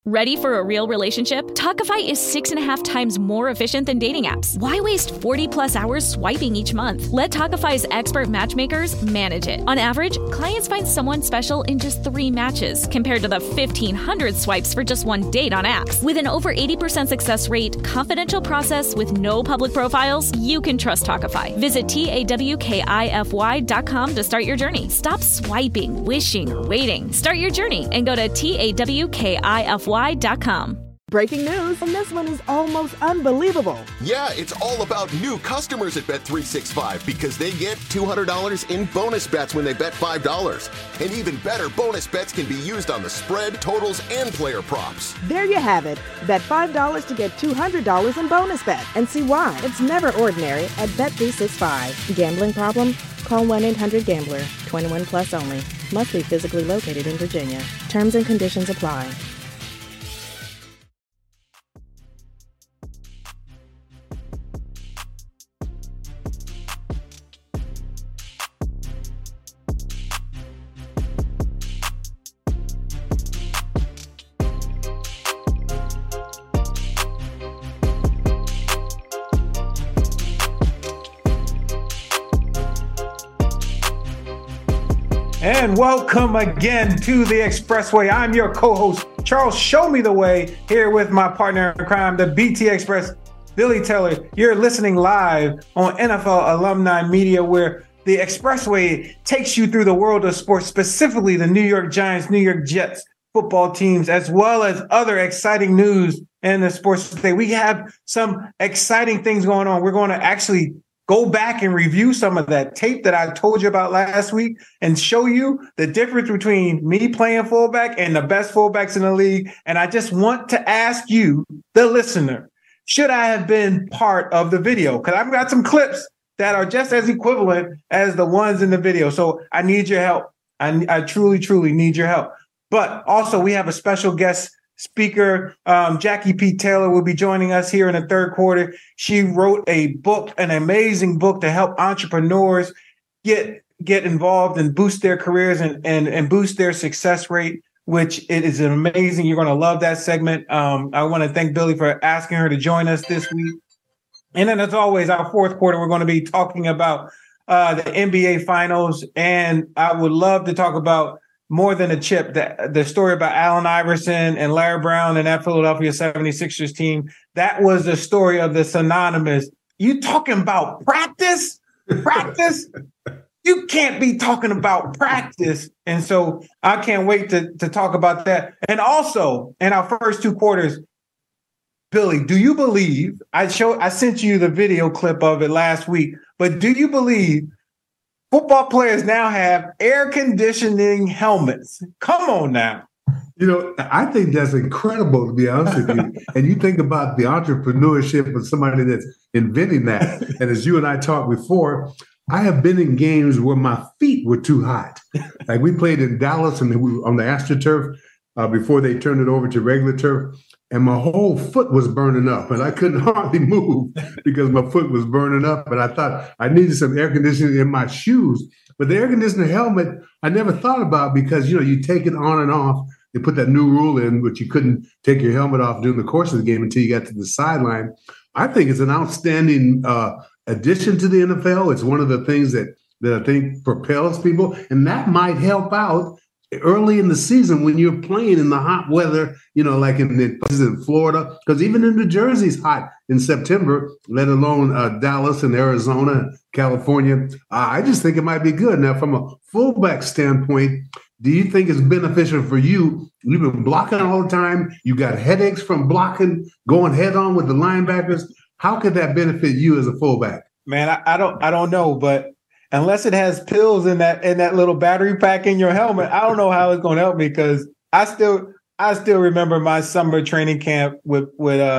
Ready for a real relationship? Talkify is 6.5 times more efficient than dating apps. Why waste 40 plus hours swiping each month? Let Talkify's expert matchmakers manage it. On average, clients find someone special in just 3 matches, compared to the 1,500 swipes for just 1 date on apps. With an over 80% success rate, confidential process with no public profiles, you can trust Talkify. Visit TAWKIFY.com to start your journey. Stop swiping, wishing, or waiting. Start your journey and go to TAWKIFY.com. Breaking news, and this one is almost unbelievable. Yeah, it's all about new customers at Bet365 because they get $200 in bonus bets when they bet $5. And even better, bonus bets can be used on the spread, totals, and player props. There you have it. Bet $5 to get $200 in bonus bet. And see why. It's never ordinary at Bet365. Gambling problem? Call 1-800-GAMBLER. 21 plus only. Must be physically located in Virginia. Terms and conditions apply. And welcome again to the Expressway. I'm your co-host, Charles Show Me the Way, here with my partner in crime, the BT Express, Billy Taylor. You're listening live on NFL Alumni Media, where the Expressway takes you through the world of sports, specifically the New York Giants, New York Jets football teams, as well as other exciting news in the sports today. We have some exciting things going on. We're going to actually go back and review some of that tape that I told you about last week and show you the difference between me playing fullback and the best fullbacks in the league. And I just want to ask you, the listener, should I have been part of the video? Because I've got some clips that are just as equivalent as the ones in the video. So I need your help. I truly, truly need your help. But also we have a special guest speaker. Jackie P. Taylor will be joining us here in the third quarter. She wrote a book, an amazing book to help entrepreneurs get involved and boost their careers and boost their success rate, which it is amazing. You're going to love that segment. I want to thank Billy for asking her to join us this week. And then as always, our fourth quarter, we're going to be talking about the NBA finals. And I would love to talk about more than a chip, the story about Allen Iverson and Larry Brown and that Philadelphia 76ers team. That was the story of the synonymous. You talking about practice? Practice? You can't be talking about practice. And so I can't wait to talk about that. And also, in our first 2 quarters, Billy, do you believe, I sent you the video clip of it last week, but do you believe football players now have air conditioning helmets? Come on now. You know, I think that's incredible, to be honest with you. And you think about the entrepreneurship of somebody that's inventing that. And as you and I talked before, I have been in games where my feet were too hot. Like we played in Dallas and we were on the AstroTurf before they turned it over to regular turf. And my whole foot was burning up and I couldn't hardly move because my foot was burning up. And I thought I needed some air conditioning in my shoes. But the air conditioner helmet, I never thought about because, you know, you take it on and off. They put that new rule in, which you couldn't take your helmet off during the course of the game until you got to the sideline. I think it's an outstanding addition to the NFL. It's one of the things that I think propels people. And that might help out early in the season when you're playing in the hot weather, you know, like in Florida, because even in New Jersey's hot in September, let alone Dallas and Arizona, California. I just think it might be good. Now, from a fullback standpoint, do you think it's beneficial for you? You've been blocking all the time. You got headaches from blocking, going head on with the linebackers. How could that benefit you as a fullback? Man, I don't know, but unless it has pills in that little battery pack in your helmet, I don't know how it's going to help me because I still remember my summer training camp with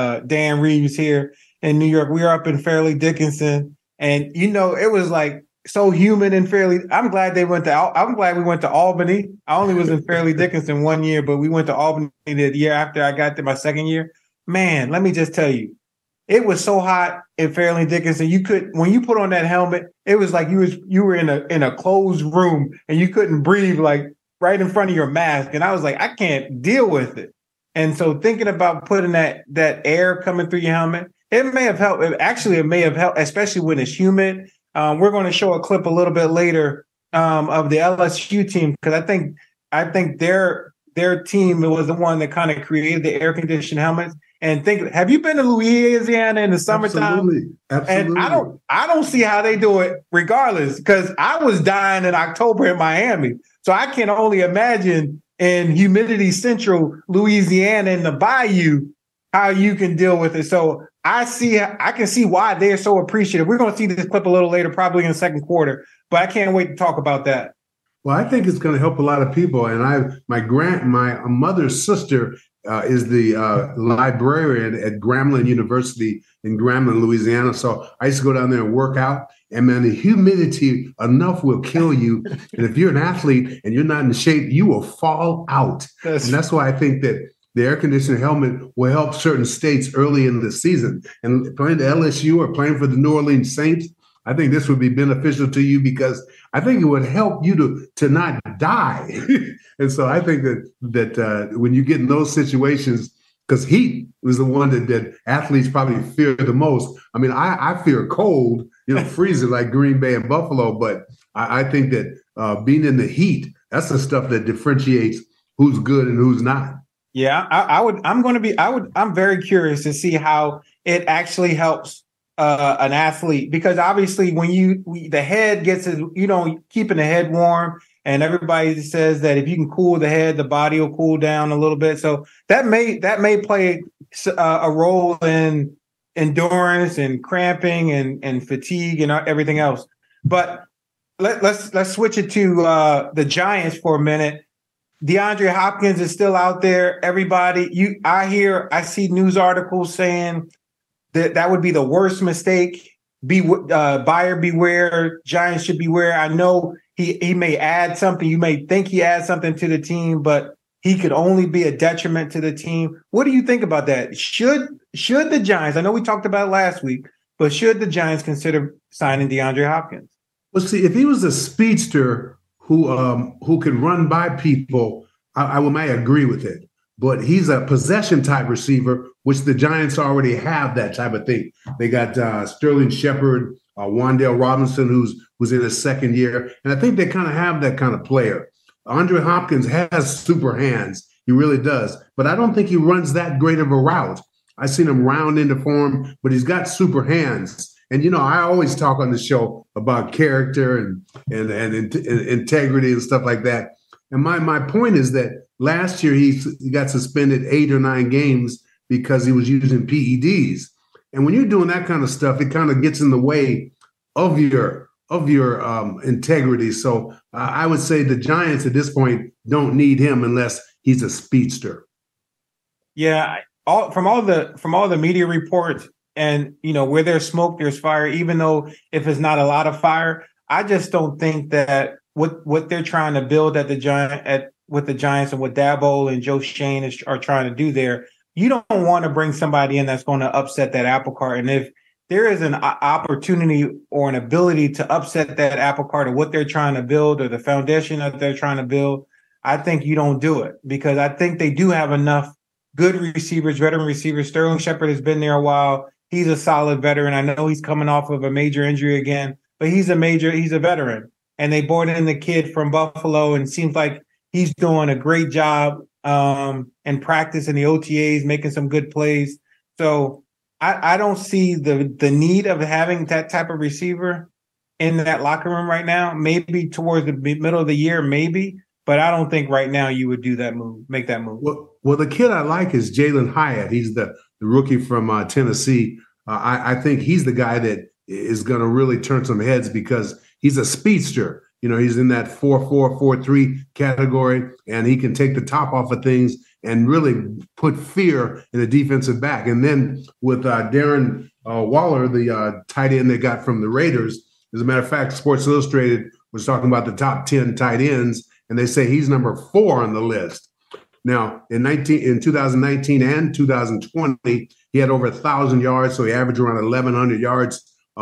Dan Reeves here in New York. We were up in Fairleigh Dickinson, and you know it was like so humid in Fairleigh. I'm glad we went to Albany. I only was in Fairleigh Dickinson 1 year, but we went to Albany the year after I got there, my second year. Man, let me just tell you, it was so hot in Fairleigh Dickinson. When you put on that helmet, it was like you were in a closed room and you couldn't breathe, like right in front of your mask. And I was like, I can't deal with it. And so thinking about putting that air coming through your helmet, it may have helped. It may have helped, especially when it's humid. We're going to show a clip a little bit later of the LSU team, because I think their team was the one that kind of created the air conditioned helmets. And have you been to Louisiana in the summertime? Absolutely. And I don't see how they do it regardless, because I was dying in October in Miami. So I can only imagine in humidity central Louisiana in the bayou how you can deal with it. So I can see why they're so appreciative. We're going to see this clip a little later, probably in the second quarter, but I can't wait to talk about that. Well, I think it's going to help a lot of people. And my mother's sister is the librarian at Grambling University in Grambling, Louisiana. So I used to go down there and work out. And man, the humidity enough will kill you. And if you're an athlete and you're not in shape, you will fall out. And that's why I think that the air conditioning helmet will help certain states early in the season. And playing the LSU or playing for the New Orleans Saints, I think this would be beneficial to you, because I think it would help you to not die. And so I think that when you get in those situations, because heat was the one that athletes probably fear the most. I mean, I fear cold, freezing like Green Bay and Buffalo, but I think that being in the heat, that's the stuff that differentiates who's good and who's not. Yeah, I'm very curious to see how it actually helps an athlete, because obviously when the head gets, keeping the head warm, and everybody says that if you can cool the head, the body will cool down a little bit. So that may play a role in endurance and cramping and fatigue and everything else. But let's switch it to the Giants for a minute. DeAndre Hopkins is still out there. Everybody, I see news articles saying that would be the worst mistake. Buyer beware. Giants should beware. I know he may add something. You may think he adds something to the team, but he could only be a detriment to the team. What do you think about that? Should the Giants? I know we talked about it last week, but should the Giants consider signing DeAndre Hopkins? Well, see, if he was a speedster who can run by people, I might agree with it. But he's a possession type receiver, which the Giants already have that type of thing. They got Sterling Shepard, Wan'Dale Robinson, who's in his second year. And I think they kind of have that kind of player. Andre Hopkins has super hands. He really does. But I don't think he runs that great of a route. I've seen him round into form, but he's got super hands. And, I always talk on the show about character and integrity and stuff like that. And my point is that last year he got suspended 8 or 9 games because he was using PEDs. And when you're doing that kind of stuff, it kind of gets in the way of your integrity. So I would say the Giants at this point don't need him unless he's a speedster. Yeah, from all the media reports, and where there's smoke, there's fire. Even though if it's not a lot of fire, I just don't think that what they're trying to build with the Giants and what Dabo and Joe Shane are trying to do there, you don't want to bring somebody in that's going to upset that apple cart. And if there is an opportunity or an ability to upset that apple cart of what they're trying to build or the foundation that they're trying to build, I think you don't do it, because I think they do have enough good receivers, veteran receivers. Sterling Shepard has been there a while. He's a solid veteran. I know he's coming off of a major injury again, but he's a veteran. And they brought in the kid from Buffalo, and it seems like he's doing a great job in practice in the OTAs, making some good plays. So I don't see the need of having that type of receiver in that locker room right now. Maybe towards the middle of the year, maybe. But I don't think right now you would do that move, make that move. Well, the kid I like is Jalen Hyatt. He's the rookie from Tennessee. I think he's the guy that is going to really turn some heads because he's a speedster. He's in that 4.4, 4.3 category, and he can take the top off of things and really put fear in the defensive back. And then with Darren Waller, the tight end they got from the Raiders, as a matter of fact, Sports Illustrated was talking about the top 10 tight ends, and they say he's number 4 on the list. Now, in 2019 and 2020, he had over 1,000 yards, so he averaged around 1,100 yards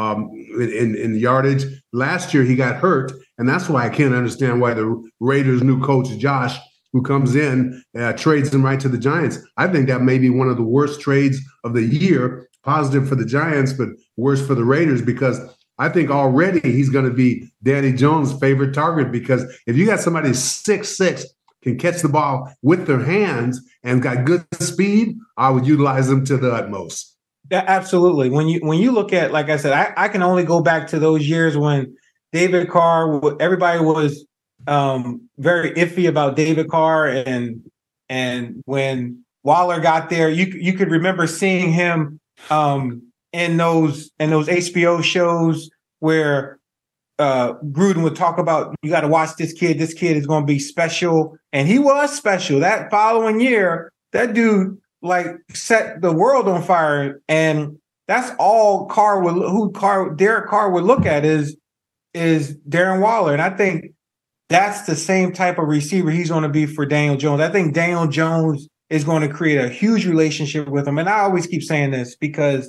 in yardage. Last year, he got hurt, and that's why I can't understand why the Raiders' new coach, Josh, who comes in, trades him right to the Giants. I think that may be one of the worst trades of the year, positive for the Giants, but worse for the Raiders, because I think already he's going to be Danny Jones' favorite target, because if you got somebody 6'6", can catch the ball with their hands and got good speed, I would utilize them to the utmost. Yeah, absolutely. When you look at, like I said, I can only go back to those years when David Carr, everybody was very iffy about David Carr, and when Waller got there, you could remember seeing him in those HBO shows where Gruden would talk about, you got to watch this kid. This kid is going to be special, and he was special. That following year, that dude set the world on fire, and that's all Derek Carr would look at is Darren Waller, and I think that's the same type of receiver he's going to be for Daniel Jones. I think Daniel Jones is going to create a huge relationship with him, and I always keep saying this because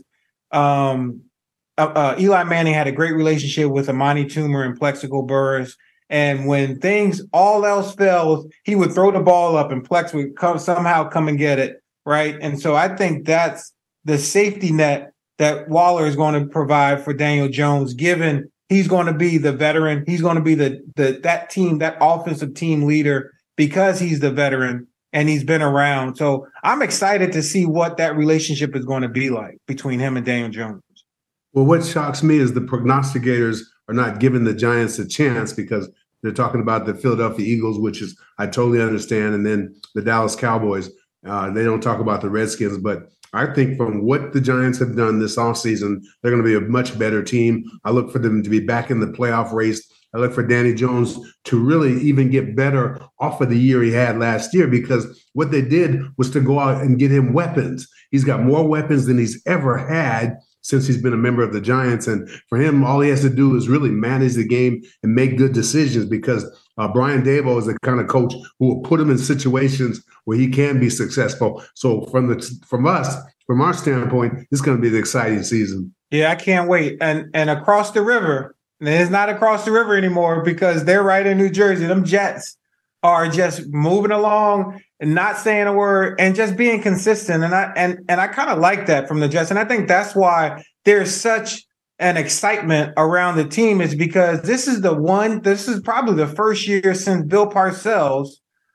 Eli Manning had a great relationship with Amani Toomer and Plexico Burress. And when all else fails, he would throw the ball up and Plex would somehow come and get it, right? And so I think that's the safety net that Waller is going to provide for Daniel Jones, given he's going to be the veteran. He's going to be that offensive team leader because he's the veteran and he's been around. So I'm excited to see what that relationship is going to be like between him and Daniel Jones. Well, what shocks me is the prognosticators are not giving the Giants a chance, because they're talking about the Philadelphia Eagles, which is, I totally understand, and then the Dallas Cowboys. They don't talk about the Redskins, but I think from what the Giants have done this offseason, they're going to be a much better team. I look for them to be back in the playoff race. I look for Danny Jones to really even get better off of the year he had last year, because what they did was to go out and get him weapons. He's got more weapons than he's ever had since he's been a member of the Giants. And for him, all he has to do is really manage the game and make good decisions, because Brian Daboll is the kind of coach who will put him in situations where he can be successful. So from our standpoint, it's going to be an exciting season. Yeah, I can't wait. And across the river, and it's not across the river anymore because they're right in New Jersey. Them Jets are just moving along and not saying a word and just being consistent. And I kind of like that from the Jets. And I think that's why there's such an excitement around the team, is because this is probably the first year since Bill Parcells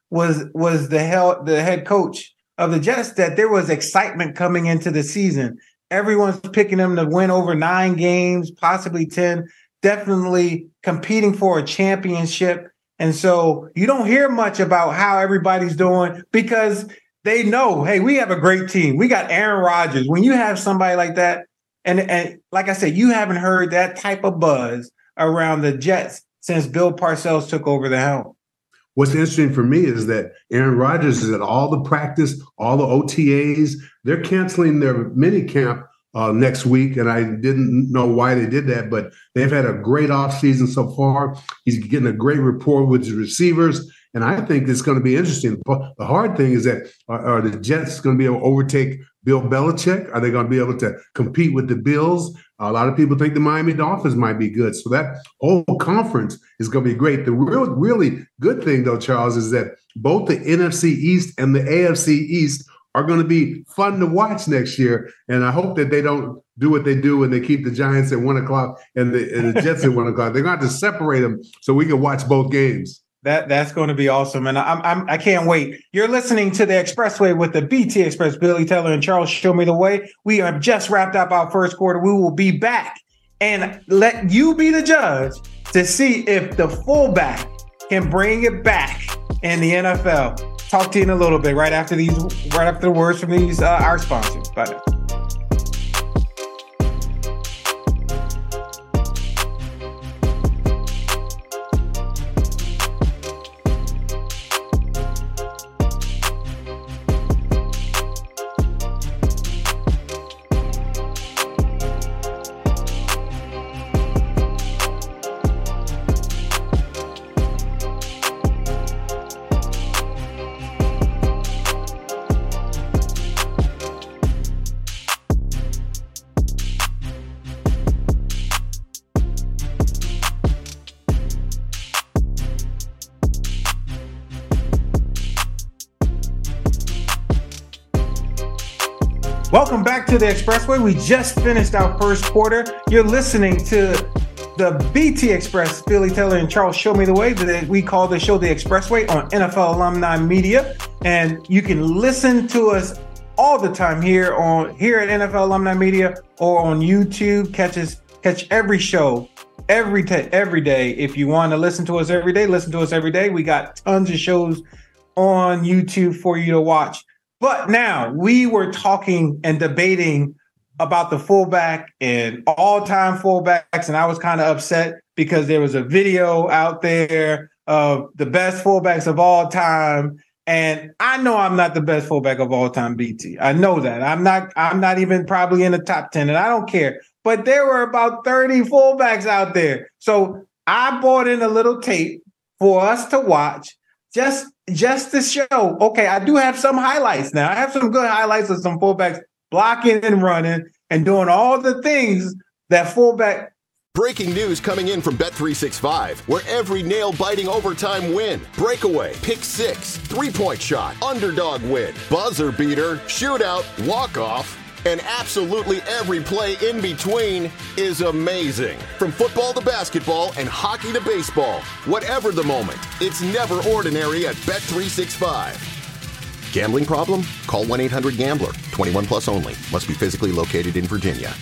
was the head coach of the Jets that there was excitement coming into the season. Everyone's picking them to win over 9 games, possibly 10, definitely competing for a championship. And so you don't hear much about how everybody's doing because they know, hey, we have a great team. We got Aaron Rodgers. When you have somebody like that, and like I said, you haven't heard that type of buzz around the Jets since Bill Parcells took over the helm. What's interesting for me is that Aaron Rodgers is at all the practice, all the OTAs. They're canceling their mini camp next week, and I didn't know why they did that, but they've had a great offseason so far. He's getting a great rapport with his receivers, and I think it's going to be interesting. The hard thing is that are the Jets going to be able to overtake Bill Belichick? Are they going to be able to compete with the Bills? A lot of people think the Miami Dolphins might be good, so that whole conference is going to be great. The really good thing, though, Charles, is that both the NFC East and the AFC East are going to be fun to watch next year. And I hope that they don't do what they do when they keep the Giants at 1 o'clock and the Jets at 1 o'clock. They're going to have to separate them so we can watch both games. That's going to be awesome. And I can't wait. You're listening to The Expressway with the BT Express, Billy Teller and Charles Show Me the Way. We have just wrapped up our first quarter. We will be back and let you be the judge to see if the fullback can bring it back in the NFL. Talk to you in a little bit, right after the words from our sponsors. Bye now. Welcome back to the Expressway. We just finished our first quarter. You're listening to the BT Express, Billy Taylor and Charles Show Me the Way. We call the show the Expressway on NFL Alumni Media. And you can listen to us all the time here at NFL Alumni Media or on YouTube. Catch every show every day. If you want to listen to us every day, listen to us every day. We got tons of shows on YouTube for you to watch. But now we were talking and debating about the fullback and all-time fullbacks, and I was kind of upset because there was a video out there of the best fullbacks of all time. And I know I'm not the best fullback of all time, BT. I know that. I'm not even probably in the top 10, and I don't care. But there were about 30 fullbacks out there. So I bought in a little tape for us to watch just to show, okay, I do have some highlights now. I have some good highlights of some fullbacks blocking and running and doing all the things that fullback. Breaking news coming in from Bet365, where every nail-biting overtime win, breakaway, pick six, three-point shot, underdog win, buzzer beater, shootout, walk-off, and absolutely every play in between is amazing. From football to basketball and hockey to baseball, whatever the moment, it's never ordinary at Bet365. Gambling problem? Call 1-800-GAMBLER. 21 plus only. Must be physically located in Virginia.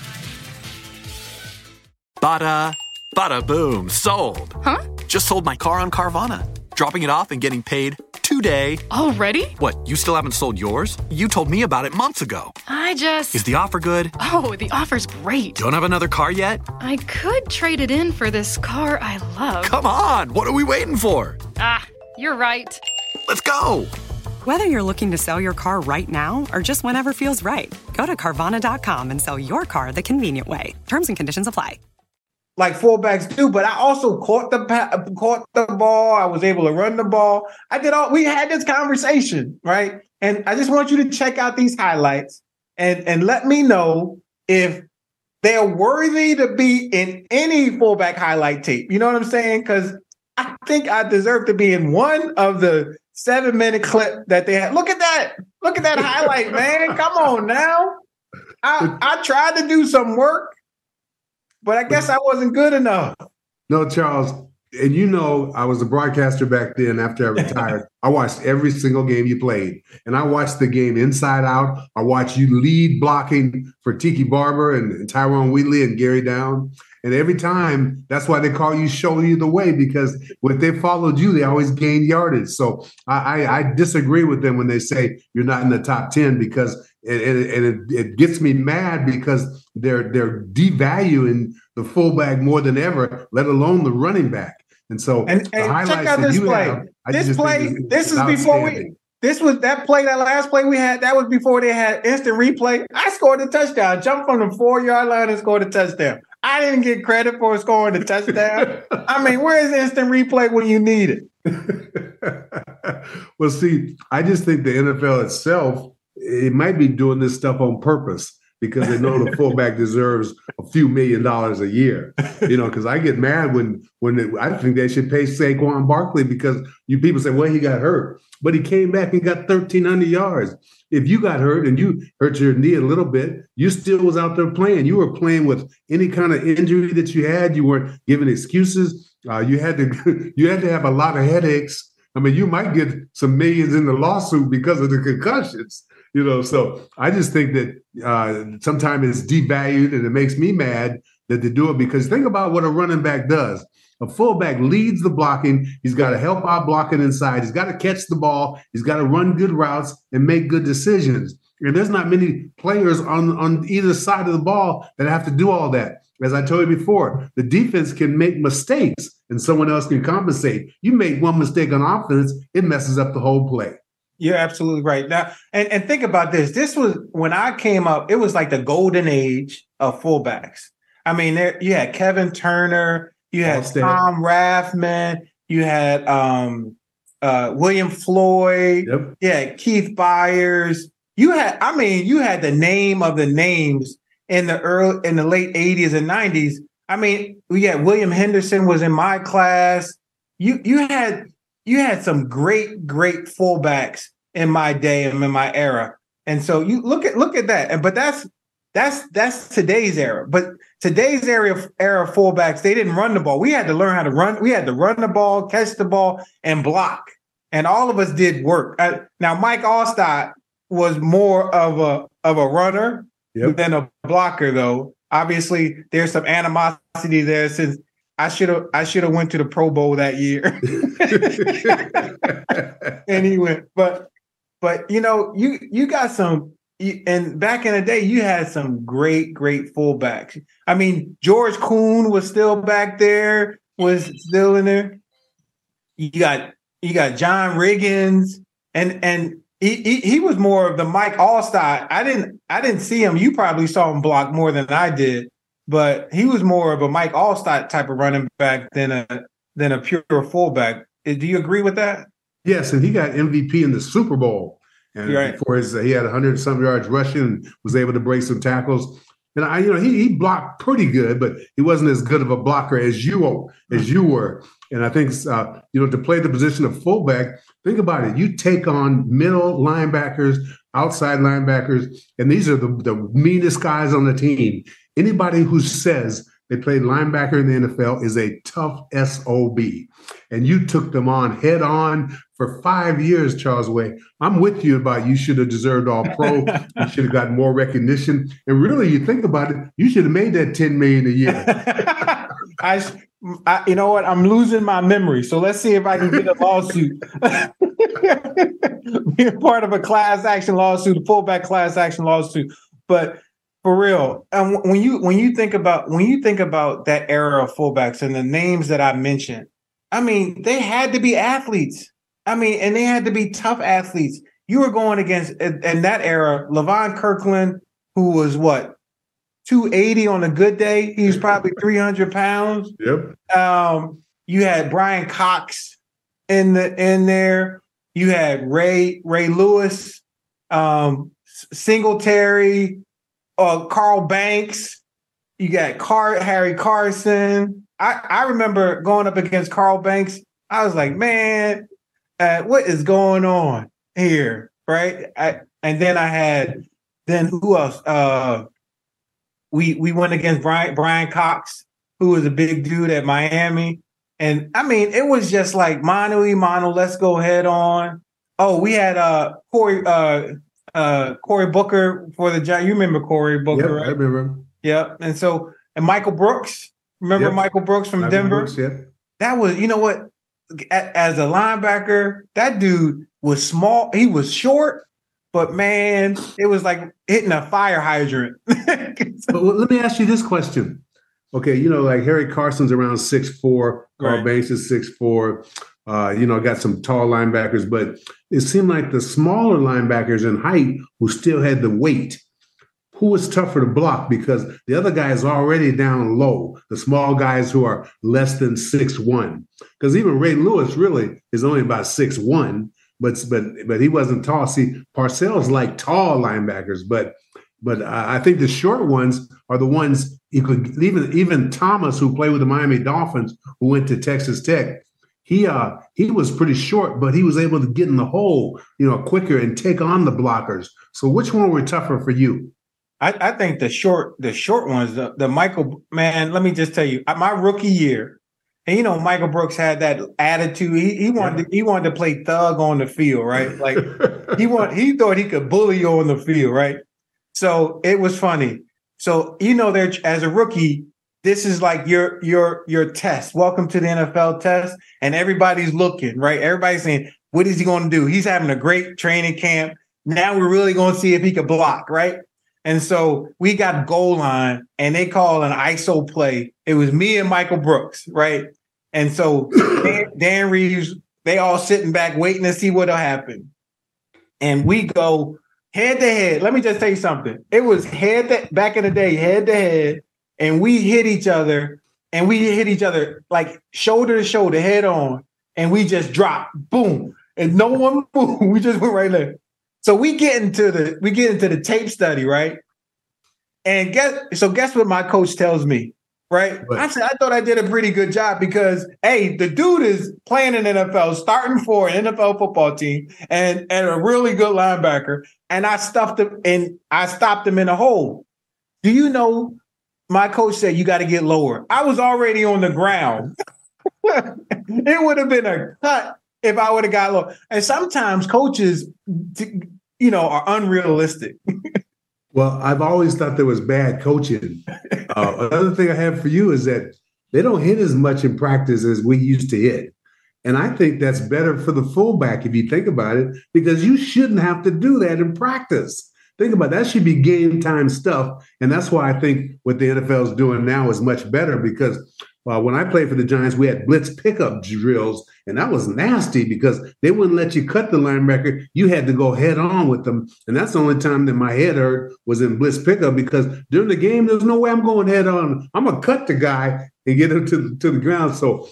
Bada boom, sold. Huh? Just sold my car on Carvana. Dropping it off and getting paid today. Already? What, you still haven't sold yours? You told me about it months ago. Is the offer good? Oh, the offer's great. Don't have another car yet? I could trade it in for this car I love. Come on, what are we waiting for? You're right. Let's go. Whether you're looking to sell your car right now or just whenever feels right, go to Carvana.com and sell your car the convenient way. Terms and conditions apply. Like fullbacks do, but I also caught the ball. I was able to run the ball. We had this conversation, right? And I just want you to check out these highlights and let me know if they're worthy to be in any fullback highlight tape. You know what I'm saying? Because I think I deserve to be in one of the 7-minute clip that they had. Look at that. Look at that highlight, man. Come on now. I tried to do some work, but I guess I wasn't good enough. No, Charles, and you know I was a broadcaster back then after I retired. I watched every single game you played, and I watched the game inside out. I watched you lead blocking for Tiki Barber and Tyrone Wheatley and Gary Down. And every time, that's why they call you Show You the Way, because when they followed you, they always gained yardage. So I disagree with them when they say you're not in the top 10, because it gets me mad because they're devaluing the fullback more than ever, let alone the running back. And so the highlights check out this play. That last play we had, that was before they had instant replay. I scored a touchdown, jumped from the 4-yard line and scored a touchdown. I didn't get credit for scoring the touchdown. I mean, where is instant replay when you need it? Well, see, I just think the NFL itself, it might be doing this stuff on purpose because they know the fullback deserves a few $1 million a year. You know, because I get mad when I think they should pay Saquon Barkley because you people say, well, he got hurt, but he came back and got 1,300 yards. If you got hurt and you hurt your knee a little bit, you still was out there playing. You were playing with any kind of injury that you had. You weren't giving excuses. You had to have a lot of headaches. I mean, you might get some millions in the lawsuit because of the concussions. You know, so I just think that sometimes it's devalued, and it makes me mad that they do it, because think about what a running back does. A fullback leads the blocking. He's got to help out blocking inside. He's got to catch the ball. He's got to run good routes and make good decisions. And there's not many players on either side of the ball that have to do all that. As I told you before, the defense can make mistakes and someone else can compensate. You make one mistake on offense, it messes up the whole play. You're absolutely right. Now, and think about this. This was when I came up, it was like the golden age of fullbacks. I mean, you had Kevin Turner, you had Tom Rathman, you had William Floyd, you had Keith Byers. You had the name of the names in the late 80s and 90s. I mean, we had William Henderson was in my class. You had some great fullbacks in my day and in my era. And so you look at that. But that's today's era. But today's era of fullbacks, they didn't run the ball. We had to learn how to run. We had to run the ball, catch the ball, and block. And all of us did work. Now, Mike Allstott was more of a runner than a blocker, though. Obviously, there's some animosity there since I should have went to the Pro Bowl that year. And he went, but you got some. And back in the day, you had some great fullbacks. I mean, George Kuhn was still back there, was still in there. You got John Riggins, and he was more of the Mike Allstott. I didn't see him. You probably saw him block more than I did, but he was more of a Mike Allstott type of running back than a pure fullback. Do you agree with that? Yes, and he got MVP in the Super Bowl. And before he had 100-some yards rushing and was able to break some tackles. And he blocked pretty good, but he wasn't as good of a blocker as you were. And I think to play the position of fullback, think about it. You take on middle linebackers, outside linebackers, and these are the meanest guys on the team. Anybody who says they played linebacker in the NFL is a tough SOB. And you took them on head on for 5 years, Charles Way. I'm with you about you should have deserved all pro. You should have gotten more recognition. And really, you think about it, you should have made that $10 million a year. You know what? I'm losing my memory. So let's see if I can get a lawsuit. Be a part of a class action lawsuit, a fullback class action lawsuit. But for real, when you think about that era of fullbacks and the names that I mentioned, I mean, they had to be athletes. I mean, and they had to be tough athletes. You were going against, in that era, Levon Kirkland, who was 280 on a good day. He was probably 300 pounds. Yep. You had Brian Cox in there. You had Ray Lewis, Singletary, Carl Banks. You got Harry Carson. I remember going up against Carl Banks. I was like, man, what is going on here, right? And then who else? We went against Brian Cox, who was a big dude at Miami. And I mean, it was just like mano a mano, let's go head on. Oh, we had Cory Booker for the Giants. You remember Cory Booker, right? I remember. Yeah. And Michael Brooks. Remember Michael Brooks from Denver? Brooks, yeah. That was, you know what? As a linebacker, that dude was small. He was short, but man, it was like hitting a fire hydrant. But let me ask you this question. Okay, like Harry Carson's around 6'4", Carl Banks is 6'4". Got some tall linebackers, but it seemed like the smaller linebackers in height who still had the weight, who was tougher to block because the other guy is already down low, the small guys who are less than 6'1". Because even Ray Lewis really is only about 6'1", but he wasn't tall. See, Parcells like tall linebackers, but I think the short ones are the ones you could even Thomas, who played with the Miami Dolphins, who went to Texas Tech. He was pretty short, but he was able to get in the hole, quicker and take on the blockers. So which one were tougher for you? I think the short ones, the Michael, man, let me just tell you, my rookie year, and Michael Brooks had that attitude. He wanted to play thug on the field, right? Like he thought he could bully you on the field, right? So it was funny. So there as a rookie, this is like your test. Welcome to the NFL test, and everybody's looking, right? Everybody's saying, what is he going to do? He's having a great training camp. Now we're really going to see if he can block, right? And so we got goal line, and they call an ISO play. It was me and Michael Brooks, right? And so Dan Reeves, they all sitting back waiting to see what'll happen. And we go head to head. Let me just tell you something. It was back in the day, head to head, and we hit each other like shoulder to shoulder, head on, and we just dropped, boom, and no one moved. We just went right there. So we get into the tape study, right? And guess what my coach tells me? right? But I thought I did a pretty good job because, hey, the dude is playing in NFL, starting for an NFL football team and a really good linebacker. And I stuffed him and I stopped him in a hole. Do you know, my coach said, you got to get lower. I was already on the ground. It would have been a cut if I would have got low. And sometimes coaches, are unrealistic. Well, I've always thought there was bad coaching. Another thing I have for you is that they don't hit as much in practice as we used to hit. And I think that's better for the fullback if you think about it, because you shouldn't have to do that in practice. Think about it. That should be game time stuff. And that's why I think what the NFL is doing now is much better, because when I played for the Giants, we had blitz pickup drills, and that was nasty because they wouldn't let you cut the linebacker. You had to go head on with them. And that's the only time that my head hurt was in blitz pickup, because during the game, there's no way I'm going head on. I'm going to cut the guy and get him to the ground. So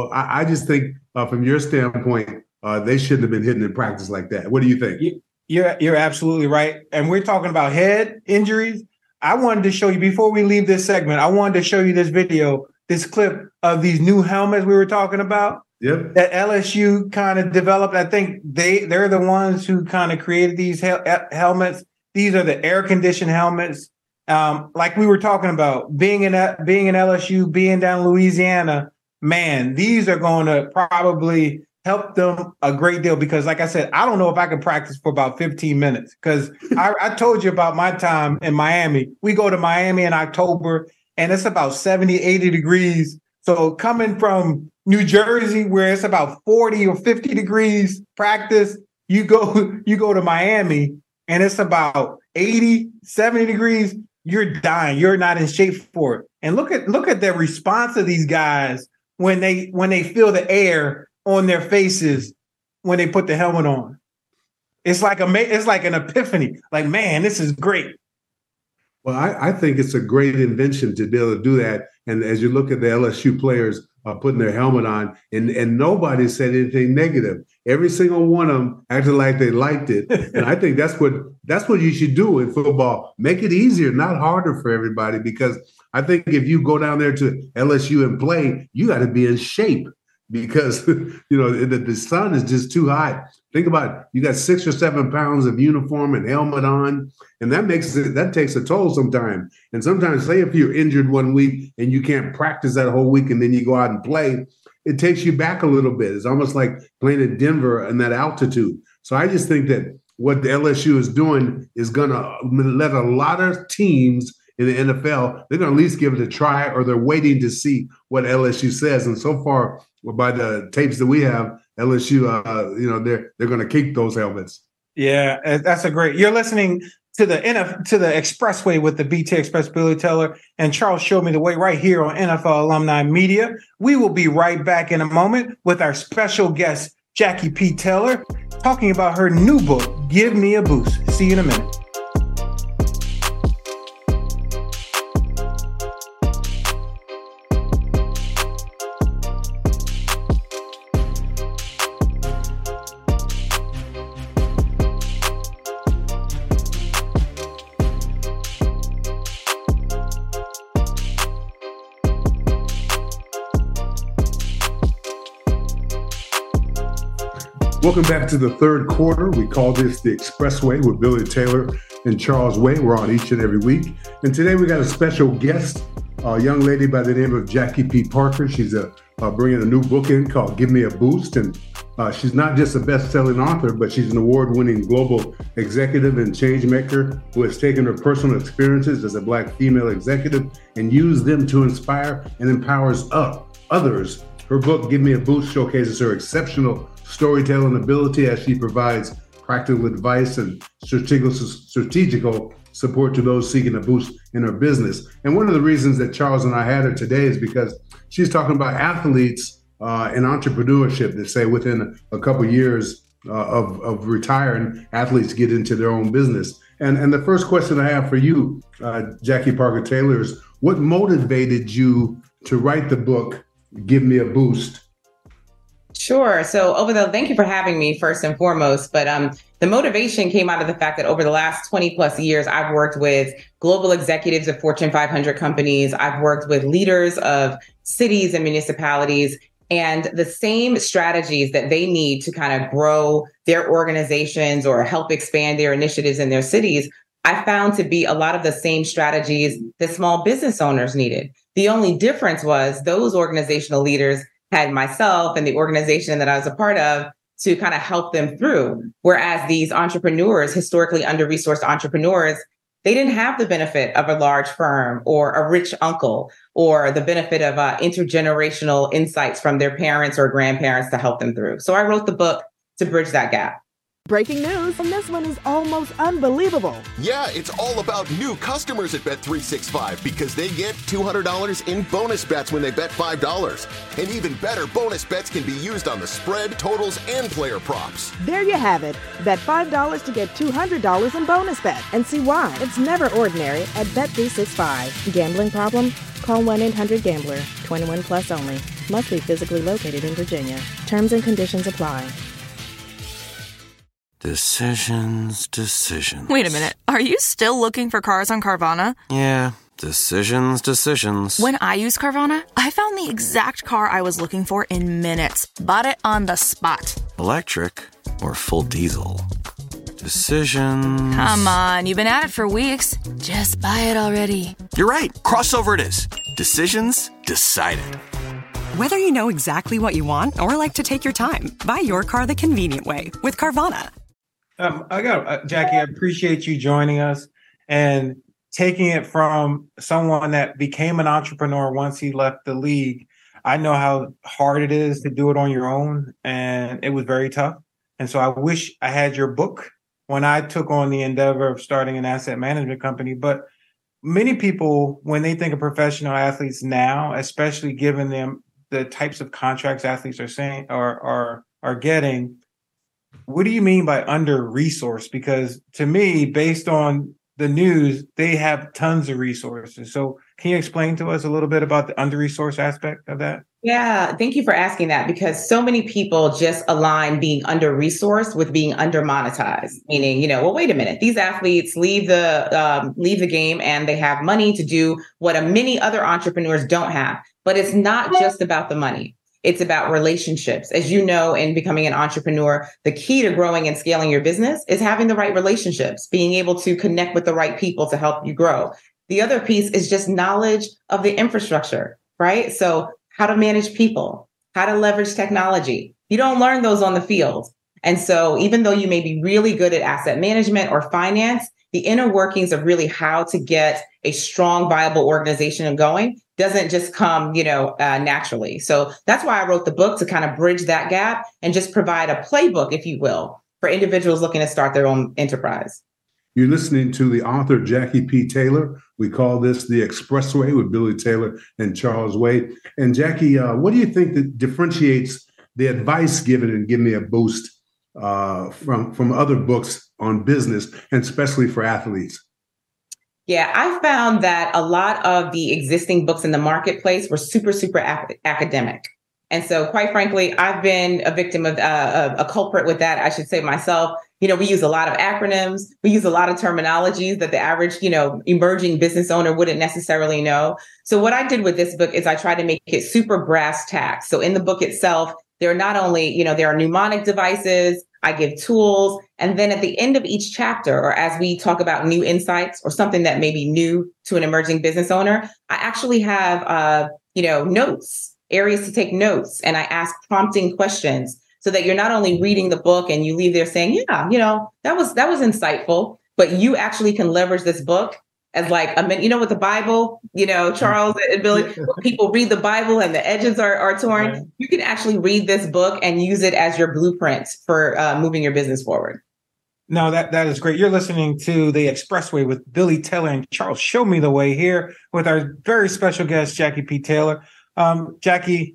I just think from your standpoint, they shouldn't have been hitting in practice like that. What do you think? You're absolutely right. And we're talking about head injuries. I wanted to show you, before we leave this segment, I wanted to show you this video, this clip of these new helmets we were talking about. Yep. That LSU kind of developed. I think they're the ones who kind of created these helmets. These are the air-conditioned helmets. Like we were talking about, being in LSU, being down in Louisiana, man, these are going to probably help them a great deal, because like I said, I don't know if I can practice for about 15 minutes, because I told you about my time in Miami. We go to Miami in October, and it's about 70, 80 degrees. So coming from New Jersey, where it's about 40 or 50 degrees practice, you go to Miami and it's about 80, 70 degrees. You're dying. You're not in shape for it. And look at the response of these guys when they feel the air on their faces when they put the helmet on. It's like an epiphany. Like, man, this is great. Well, I think it's a great invention to be able to do that. And as you look at the LSU players putting their helmet on, and nobody said anything negative. Every single one of them acted like they liked it. And I think that's what you should do in football. Make it easier, not harder for everybody, because I think if you go down there to LSU and play, you got to be in shape, because the sun is just too hot. Think about it. You got 6 or 7 pounds of uniform and helmet on, and that takes a toll sometimes. And sometimes, say if you're injured one week and you can't practice that whole week, and then you go out and play, it takes you back a little bit. It's almost like playing at Denver and that altitude. So I just think that what the LSU is doing is going to let a lot of teams in the NFL, they're going to at least give it a try, or they're waiting to see what LSU says. And so far, by the tapes that we have, LSU, they're going to keep those helmets. Yeah, that's a great. You're listening to the Expressway with the BT Express, Billy Teller and Charles Show Me the Way, right here on NFL Alumni Media. We will be right back in a moment with our special guest, Jackie P. Teller, talking about her new book, Give Me a Boost. See you in a minute. Welcome back to the third quarter. We call this the Expressway with Billy Taylor and Charles Way. We're on each and every week. And today we got a special guest, a young lady by the name of Jackie P. Parker. She's bringing a new book in called Give Me a Boost. And she's not just a best-selling author, but she's an award-winning global executive and change maker who has taken her personal experiences as a Black female executive and used them to inspire and empowers others. Her book, Give Me a Boost, showcases her exceptional storytelling ability as she provides practical advice and strategical support to those seeking a boost in her business. And one of the reasons that Charles and I had her today is because she's talking about athletes and entrepreneurship that say within a couple of years of retiring, athletes get into their own business. And the first question I have for you, Jackie Parker Taylor, is what motivated you to write the book, Give Me a Boost? Sure. So thank you for having me first and foremost. But The motivation came out of the fact that over the last 20 plus years, I've worked with global executives of Fortune 500 companies. I've worked with leaders of cities and municipalities, and the same strategies that they need to kind of grow their organizations or help expand their initiatives in their cities, I found to be a lot of the same strategies that small business owners needed. The only difference was those organizational leaders had myself and the organization that I was a part of to kind of help them through. Whereas these entrepreneurs, historically under-resourced entrepreneurs, they didn't have the benefit of a large firm or a rich uncle or the benefit of intergenerational insights from their parents or grandparents to help them through. So I wrote the book to bridge that gap. Breaking news, and this one is almost unbelievable. Yeah, it's all about new customers at Bet365 because they get $200 in bonus bets when they bet $5. And even better, bonus bets can be used on the spread, totals, and player props. There you have it. Bet $5 to get $200 in bonus bet, and see why. It's never ordinary at Bet365. Gambling problem? Call 1-800-GAMBLER. 21 plus only. Must be physically located in Virginia. Terms and conditions apply. Decisions. Wait a minute. Are you still looking for cars on Carvana? Yeah, decisions. When I used Carvana, I found the exact car I was looking for in minutes. Bought it on the spot. Electric or full diesel? Decisions. Come on, you've been at it for weeks. Just buy it already. You're right. Crossover it is. Decisions decided. Whether you know exactly what you want or like to take your time, buy your car the convenient way with Carvana. Jackie, I appreciate you joining us and taking it from someone that became an entrepreneur once he left the league. I know how hard it is to do it on your own, and it was very tough. And so I wish I had your book when I took on the endeavor of starting an asset management company. But many people, when they think of professional athletes now, especially given them the types of contracts athletes are saying are getting, what do you mean by under-resourced? Because to me, based on the news, they have tons of resources. So can you explain to us a little bit about the under-resourced aspect of that? Yeah, thank you for asking that, because so many people just align being under-resourced with being under-monetized, meaning, well, wait a minute, these athletes leave the game and they have money to do what many other entrepreneurs don't have. But it's not just about the money. It's about relationships. As you know, in becoming an entrepreneur, the key to growing and scaling your business is having the right relationships, being able to connect with the right people to help you grow. The other piece is just knowledge of the infrastructure, right? So how to manage people, how to leverage technology. You don't learn those on the field. And so even though you may be really good at asset management or finance, the inner workings of really how to get a strong, viable organization going doesn't just come, naturally. So that's why I wrote the book, to kind of bridge that gap and just provide a playbook, if you will, for individuals looking to start their own enterprise. You're listening to the author, Jackie P. Taylor. We call this The Expressway with Billy Taylor and Charles Wade. And Jackie, what do you think that differentiates the advice given in Give Me a Boost from other books on business, and especially for athletes? Yeah, I found that a lot of the existing books in the marketplace were super academic. And so, quite frankly, I've been a victim of a culprit with that, I should say myself. We use a lot of acronyms. We use a lot of terminologies that the average, emerging business owner wouldn't necessarily know. So what I did with this book is I tried to make it super brass tacks. So in the book itself, there are not only, there are mnemonic devices, I give tools. And then at the end of each chapter, or as we talk about new insights or something that may be new to an emerging business owner, I actually have, notes, areas to take notes. And I ask prompting questions so that you're not only reading the book and you leave there saying, that was insightful, but you actually can leverage this book as like, with the Bible, Charles and Billy, people read the Bible and the edges are torn. Right. You can actually read this book and use it as your blueprint for moving your business forward. No, that is great. You're listening to The Expressway with Billy Taylor and Charles Show Me the Way, here with our very special guest, Jackie P. Taylor. Jackie,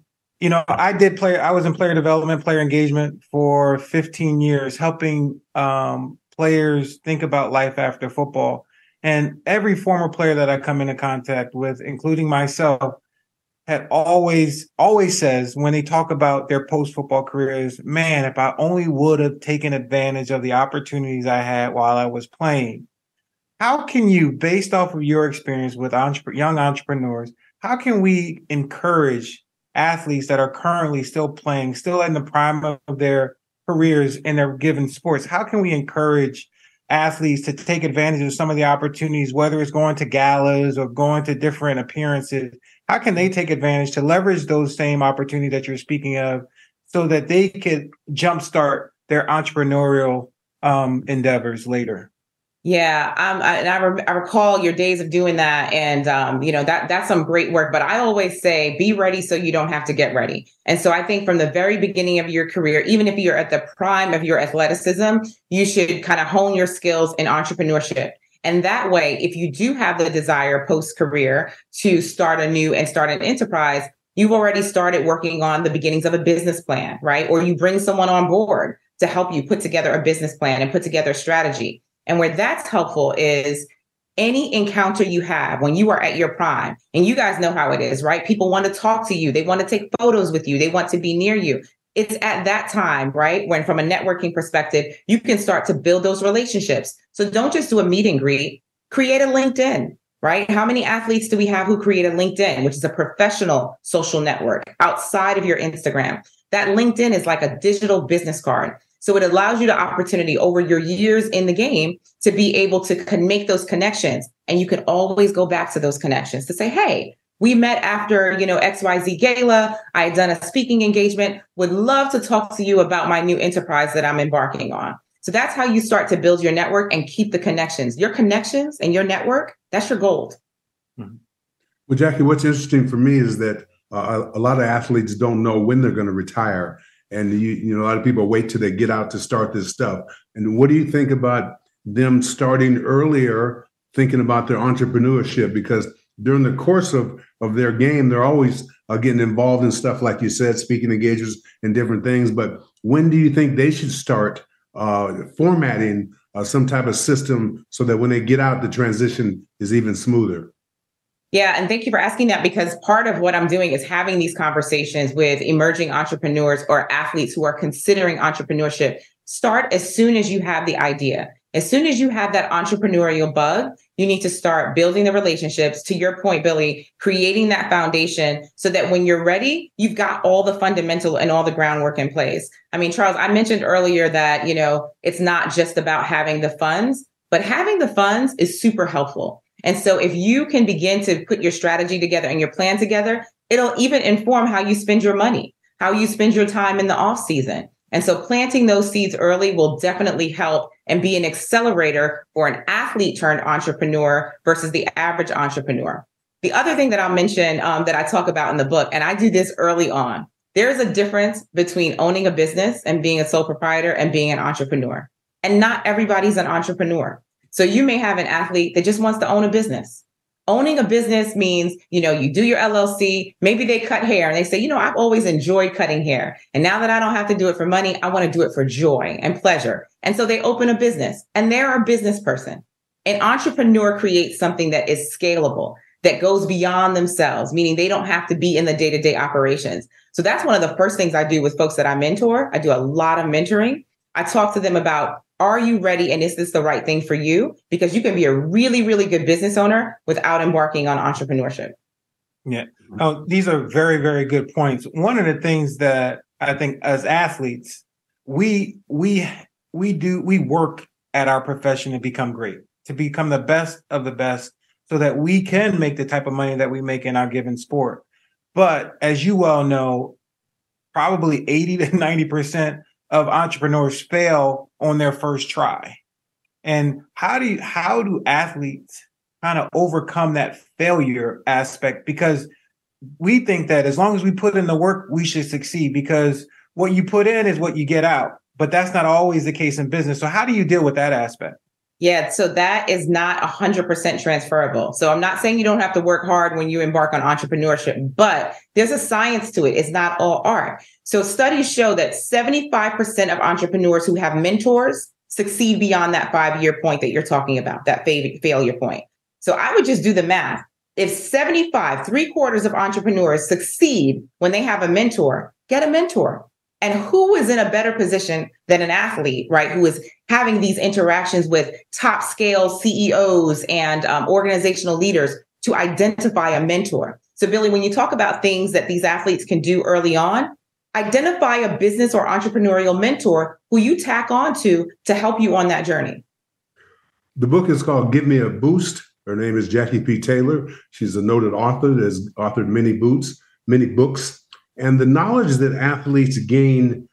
I was in player development, player engagement for 15 years, helping players think about life after football. And every former player that I come into contact with, including myself, had always says when they talk about their post-football careers, man, if I only would have taken advantage of the opportunities I had while I was playing. How can you, based off of your experience with young entrepreneurs, how can we encourage athletes that are currently still playing, still in the prime of their careers in their given sports? How can we encourage athletes to take advantage of some of the opportunities, whether it's going to galas or going to different appearances? How can they take advantage to leverage those same opportunities that you're speaking of so that they could jumpstart their entrepreneurial endeavors later? Yeah, I recall your days of doing that, and that's some great work. But I always say, be ready so you don't have to get ready. And so I think from the very beginning of your career, even if you're at the prime of your athleticism, you should kind of hone your skills in entrepreneurship. And that way, if you do have the desire post-career to start an enterprise, you've already started working on the beginnings of a business plan, right? Or you bring someone on board to help you put together a business plan and put together a strategy. And where that's helpful is any encounter you have when you are at your prime, and you guys know how it is, right? People want to talk to you. They want to take photos with you. They want to be near you. It's at that time, right, when from a networking perspective, you can start to build those relationships. So don't just do a meet and greet, create a LinkedIn, right? How many athletes do we have who create a LinkedIn, which is a professional social network outside of your Instagram? That LinkedIn is like a digital business card. So it allows you the opportunity over your years in the game to be able to make those connections. And you can always go back to those connections to say, hey, we met after, XYZ gala. I had done a speaking engagement. Would love to talk to you about my new enterprise that I'm embarking on. So that's how you start to build your network and keep the connections. Your connections and your network, that's your gold. Well, Jackie, what's interesting for me is that a lot of athletes don't know when they're going to retire. And a lot of people wait till they get out to start this stuff. And what do you think about them starting earlier, thinking about their entrepreneurship? Because during the course of their game, they're always getting involved in stuff, like you said, speaking engagements and different things. But when do you think they should start formatting some type of system so that when they get out, the transition is even smoother? Yeah. And thank you for asking that, because part of what I'm doing is having these conversations with emerging entrepreneurs or athletes who are considering entrepreneurship. Start as soon as you have the idea. As soon as you have that entrepreneurial bug, you need to start building the relationships. To your point, Billy, creating that foundation so that when you're ready, you've got all the fundamental and all the groundwork in place. I mean, Charles, I mentioned earlier that, it's not just about having the funds, but having the funds is super helpful. And so if you can begin to put your strategy together and your plan together, it'll even inform how you spend your money, how you spend your time in the off season. And so planting those seeds early will definitely help and be an accelerator for an athlete turned entrepreneur versus the average entrepreneur. The other thing that I'll mention that I talk about in the book, and I do this early on, there's a difference between owning a business and being a sole proprietor and being an entrepreneur. And not everybody's an entrepreneur. So you may have an athlete that just wants to own a business. Owning a business means, you do your LLC, maybe they cut hair and they say, I've always enjoyed cutting hair. And now that I don't have to do it for money, I want to do it for joy and pleasure. And so they open a business and they're a business person. An entrepreneur creates something that is scalable, that goes beyond themselves, meaning they don't have to be in the day-to-day operations. So that's one of the first things I do with folks that I mentor. I do a lot of mentoring. I talk to them about, are you ready? And is this the right thing for you? Because you can be a really, really good business owner without embarking on entrepreneurship. Yeah. Oh, these are very, very good points. One of the things that I think as athletes, we work at our profession to become great, to become the best of the best so that we can make the type of money that we make in our given sport. But as you well know, probably 80 to 90% of entrepreneurs fail on their first try. And how do athletes kind of overcome that failure aspect? Because we think that as long as we put in the work, we should succeed, because what you put in is what you get out. But that's not always the case in business. So how do you deal with that aspect? Yeah, so that is not 100% transferable. So I'm not saying you don't have to work hard when you embark on entrepreneurship, but there's a science to it. It's not all art. So studies show that 75% of entrepreneurs who have mentors succeed beyond that 5-year point that you're talking about, that failure point. So I would just do the math. If 75, 3/4 of entrepreneurs succeed when they have a mentor, get a mentor. And who is in a better position than an athlete, right? Who is having these interactions with top scale CEOs and organizational leaders to identify a mentor. So Billy, when you talk about things that these athletes can do early on, identify a business or entrepreneurial mentor who you tack on to help you on that journey. The book is called Give Me a Boost. Her name is Jackie P. Taylor. She's a noted author that has authored many books. And the knowledge that athletes gain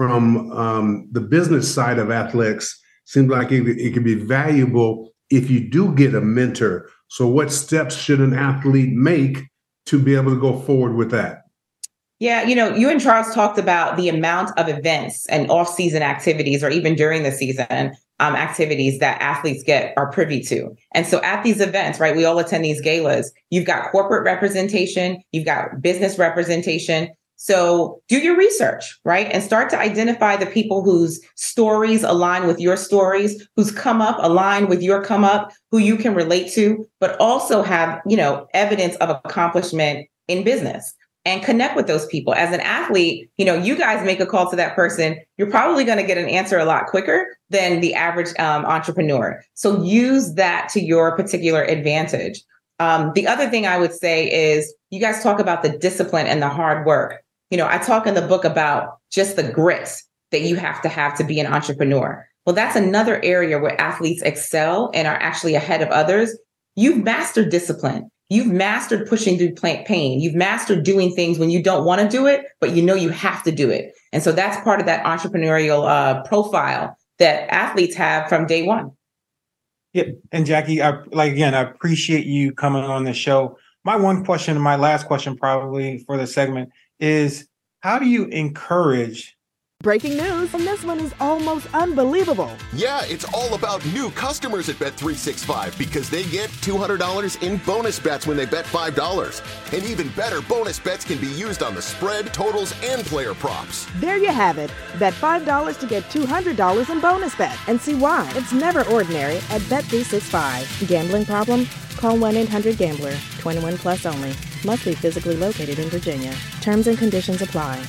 from the business side of athletics seems like it can be valuable if you do get a mentor. So what steps should an athlete make to be able to go forward with that? Yeah, you and Charles talked about the amount of events and off-season activities, or even during the season activities that athletes are privy to. And so at these events, right, we all attend these galas. You've got corporate representation, you've got business representation. So do your research, right? And start to identify the people whose stories align with your stories, whose come up align with your come up, who you can relate to, but also have, evidence of accomplishment in business. And connect with those people. As an athlete, you guys make a call to that person, you're probably going to get an answer a lot quicker than the average entrepreneur. So use that to your particular advantage. The other thing I would say is you guys talk about the discipline and the hard work. I talk in the book about just the grit that you have to be an entrepreneur. Well, that's another area where athletes excel and are actually ahead of others. You've mastered discipline. You've mastered pushing through pain. You've mastered doing things when you don't want to do it, but you have to do it. And so that's part of that entrepreneurial profile that athletes have from day one. Yeah. And Jackie, I appreciate you coming on the show. My one question, my last question probably for the segment is, how do you encourage? Breaking news, and this one is almost unbelievable. Yeah, it's all about new customers at Bet365 because they get $200 in bonus bets when they bet $5. And even better, bonus bets can be used on the spread, totals, and player props. There you have it. Bet $5 to get $200 in bonus bets, and see why it's never ordinary at Bet365. Gambling problem? Call 1-800-GAMBLER. 21 plus only. Must be physically located in Virginia. Terms and conditions apply.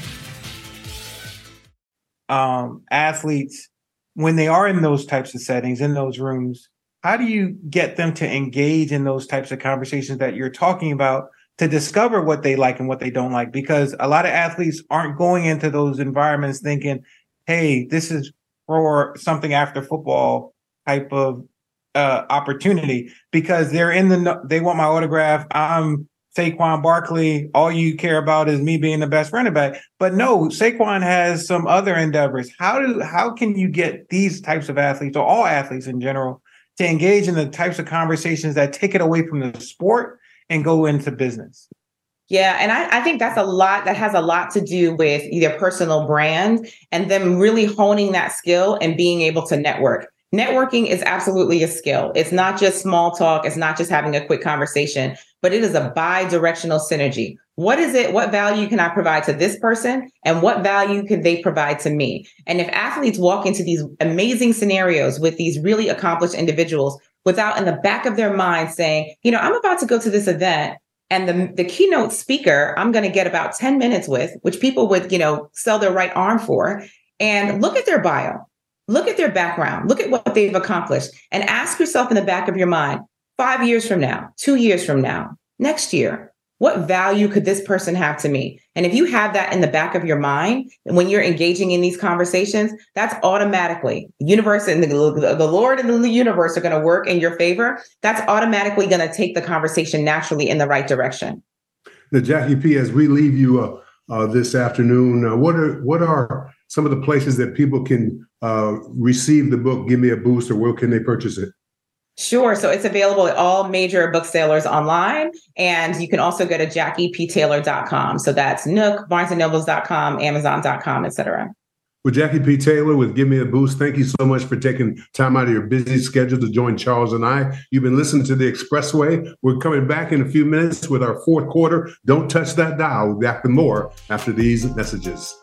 Athletes, when they are in those types of settings, in those rooms, how do you get them to engage in those types of conversations that you're talking about to discover what they like and what they don't like? Because a lot of athletes aren't going into those environments thinking, hey, this is for something after football type of opportunity, because they're they want my autograph. I'm Saquon Barkley, all you care about is me being the best running back. But no, Saquon has some other endeavors. How can you get these types of athletes, or all athletes in general, to engage in the types of conversations that take it away from the sport and go into business? Yeah, and I think that has a lot to do with either personal brand and them really honing that skill and being able to network. Networking is absolutely a skill. It's not just small talk. It's not just having a quick conversation, but it is a bi-directional synergy. What is it? What value can I provide to this person? And what value could they provide to me? And if athletes walk into these amazing scenarios with these really accomplished individuals without in the back of their mind saying, I'm about to go to this event, and the keynote speaker I'm going to get about 10 minutes with, which people would, sell their right arm for, and look at their bio. Look at their background. Look at what they've accomplished, and ask yourself in the back of your mind, 5 years from now, 2 years from now, next year, what value could this person have to me? And if you have that in the back of your mind, when you're engaging in these conversations, that's automatically the universe and the Lord and the universe are going to work in your favor. That's automatically going to take the conversation naturally in the right direction. Now, Jackie P., as we leave you this afternoon, what are some of the places that people can receive the book, Give Me a Boost, or where can they purchase it? Sure. So it's available at all major booksellers online. And you can also go to JackiePTaylor.com. So that's Nook, BarnesandNobles.com, Amazon.com, etc. Well, Jackie P. Taylor with Give Me a Boost, thank you so much for taking time out of your busy schedule to join Charles and I. You've been listening to The Expressway. We're coming back in a few minutes with our fourth quarter. Don't touch that dial. We'll be back with more after these messages.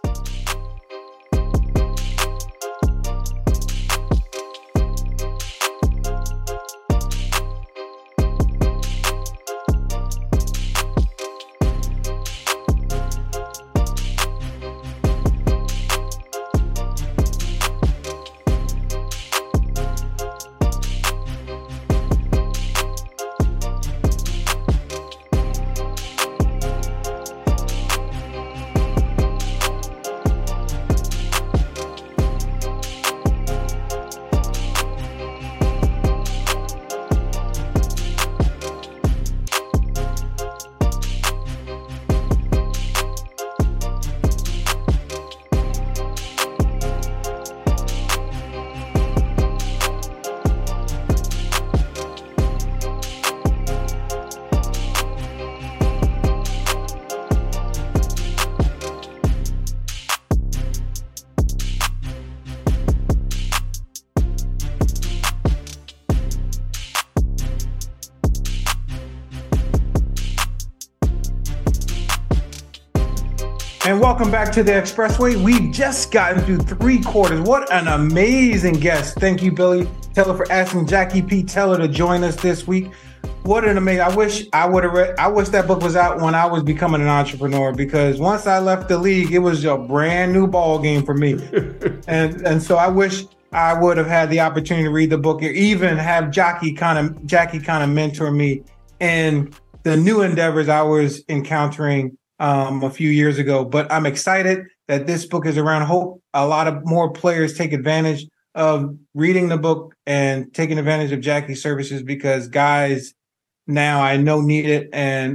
And welcome back to the Expressway. We've just gotten through 3 quarters. What an amazing guest. Thank you, Billy Teller, for asking Jackie P. Teller to join us this week. What an amazing, I wish that book was out when I was becoming an entrepreneur, because once I left the league, it was a brand new ball game for me. and so I wish I would have had the opportunity to read the book, or even have Jackie kind of mentor me in the new endeavors I was encountering a few years ago. But I'm excited that this book is around. Hope a lot of more players take advantage of reading the book and taking advantage of Jackie's services, because guys now I know need it, and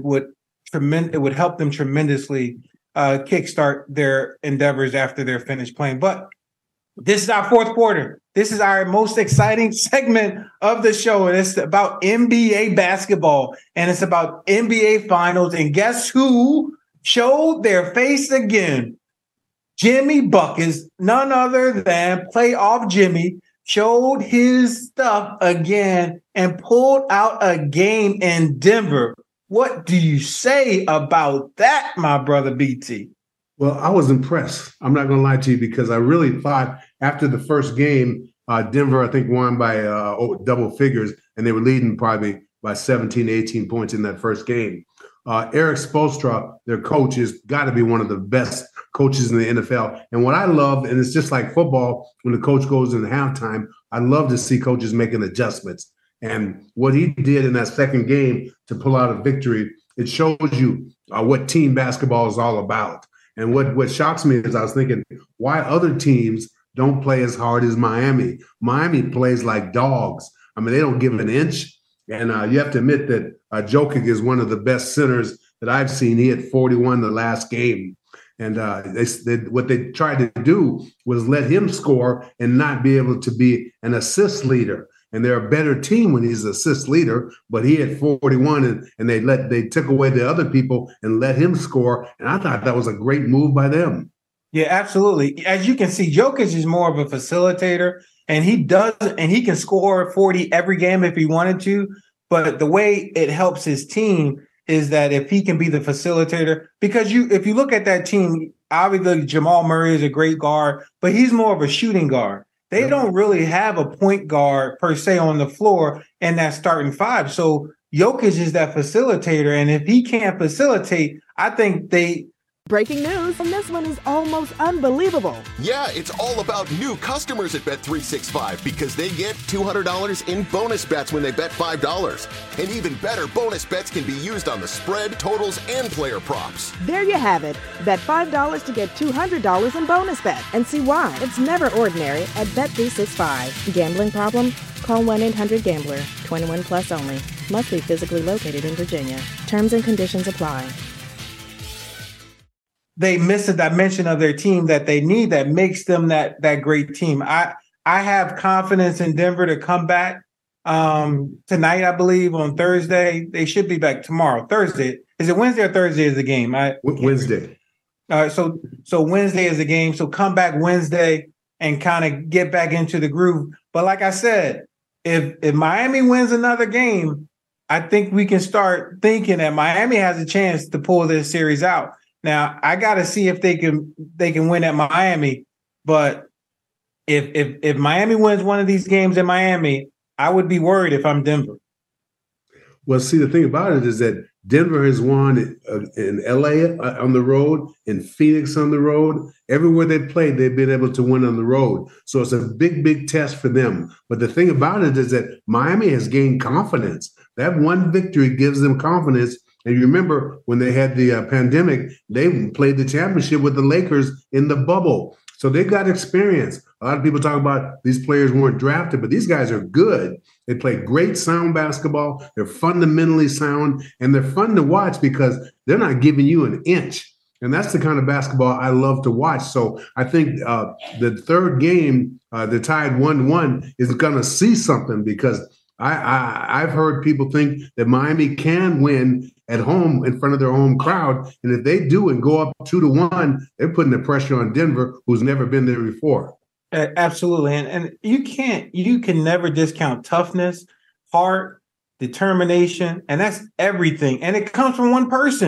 it would help them tremendously kickstart their endeavors after they're finished playing. But this is our 4th quarter. This is our most exciting segment of the show, and it's about NBA basketball, and it's about NBA Finals. And guess who showed their face again? Jimmy Buckets, none other than Playoff Jimmy, showed his stuff again and pulled out a game in Denver. What do you say about that, my brother BT? Well, I was impressed. I'm not going to lie to you, because I really thought after the first game, Denver, I think, won by double figures, and they were leading probably by 17, 18 points in that first game. Eric Spoelstra, their coach, has got to be one of the best coaches in the NFL. And what I love, and it's just like football, when the coach goes in halftime, I love to see coaches making adjustments. And what he did in that second game to pull out a victory, it shows you what team basketball is all about. And what shocks me is I was thinking, why other teams don't play as hard as Miami. Miami plays like dogs. I mean, they don't give an inch. And you have to admit that Jokic is one of the best centers that I've seen. He had 41 the last game. And what they tried to do was let him score and not be able to be an assist leader. And they're a better team when he's an assist leader, but he had 41 and they took away the other people and let him score. And I thought that was a great move by them. Yeah, absolutely. As you can see, Jokic is more of a facilitator, and he can score 40 every game if he wanted to. But the way it helps his team is that if he can be the facilitator, because if you look at that team, obviously Jamal Murray is a great guard, but he's more of a shooting guard. They don't really have a point guard per se on the floor in that starting 5. So Jokic is that facilitator, and if he can't facilitate, I think Breaking news, and this one is almost unbelievable. Yeah, it's all about new customers at Bet365, because they get $200 in bonus bets when they bet $5. And even better, bonus bets can be used on the spread, totals, and player props. There you have it. Bet $5 to get $200 in bonus bets, and see why. It's never ordinary at Bet365. Gambling problem? Call 1-800-GAMBLER. 21 plus only. Must be physically located in Virginia. Terms and conditions apply. They miss a dimension of their team that they need that makes them that great team. I have confidence in Denver to come back tonight, I believe, on Thursday. They should be back tomorrow. Thursday. Is it Wednesday or Thursday is the game? Wednesday. So Wednesday is the game. So come back Wednesday and kind of get back into the groove. But like I said, if Miami wins another game, I think we can start thinking that Miami has a chance to pull this series out. Now, I got to see if they can win at Miami, but if Miami wins one of these games in Miami, I would be worried if I'm Denver. Well, see, the thing about it is that Denver has won in LA on the road, in Phoenix on the road. Everywhere they played, they've been able to win on the road. So it's a big, big test for them. But the thing about it is that Miami has gained confidence. That one victory gives them confidence. And you remember when they had the pandemic, they played the championship with the Lakers in the bubble. So they got experience. A lot of people talk about these players weren't drafted, but these guys are good. They play great sound basketball. They're fundamentally sound, and they're fun to watch because they're not giving you an inch. And that's the kind of basketball I love to watch. So I think the third game, the tied 1-1, is going to see something, because I've heard people think that Miami can win at home in front of their home crowd. And if they do and go up 2-1, they're putting the pressure on Denver, who's never been there before. Absolutely. And you can never discount toughness, heart, determination, and that's everything. And it comes from one person.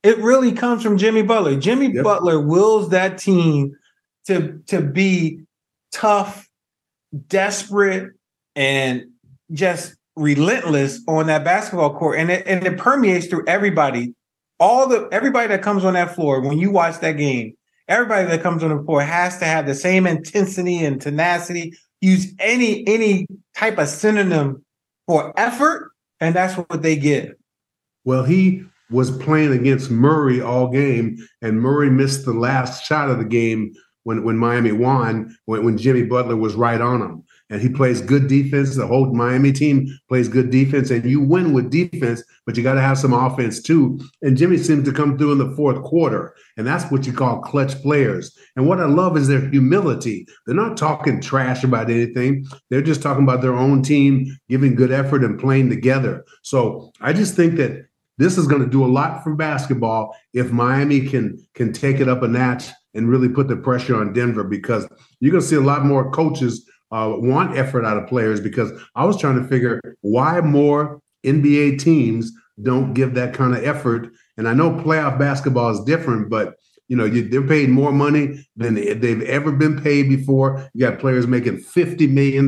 it really comes from Jimmy Butler. Jimmy Butler wills that team to be tough, desperate, and just relentless on that basketball court. And it permeates through everybody. Everybody that comes on that floor, when you watch that game, everybody that comes on the floor has to have the same intensity and tenacity. Use any type of synonym for effort, and that's what they give. Well, he was playing against Murray all game, and Murray missed the last shot of the game when Miami won, when Jimmy Butler was right on him. And he plays good defense. The whole Miami team plays good defense, and you win with defense, but you got to have some offense too. And Jimmy seems to come through in the fourth quarter, and that's what you call clutch players. And what I love is their humility. They're not talking trash about anything. They're just talking about their own team, giving good effort and playing together. So I just think that this is going to do a lot for basketball if Miami can take it up a notch and really put the pressure on Denver, because you're going to see a lot more coaches want effort out of players, because I was trying to figure why more NBA teams don't give that kind of effort. And I know playoff basketball is different, but they're paid more money than they've ever been paid before. You got players making $50 million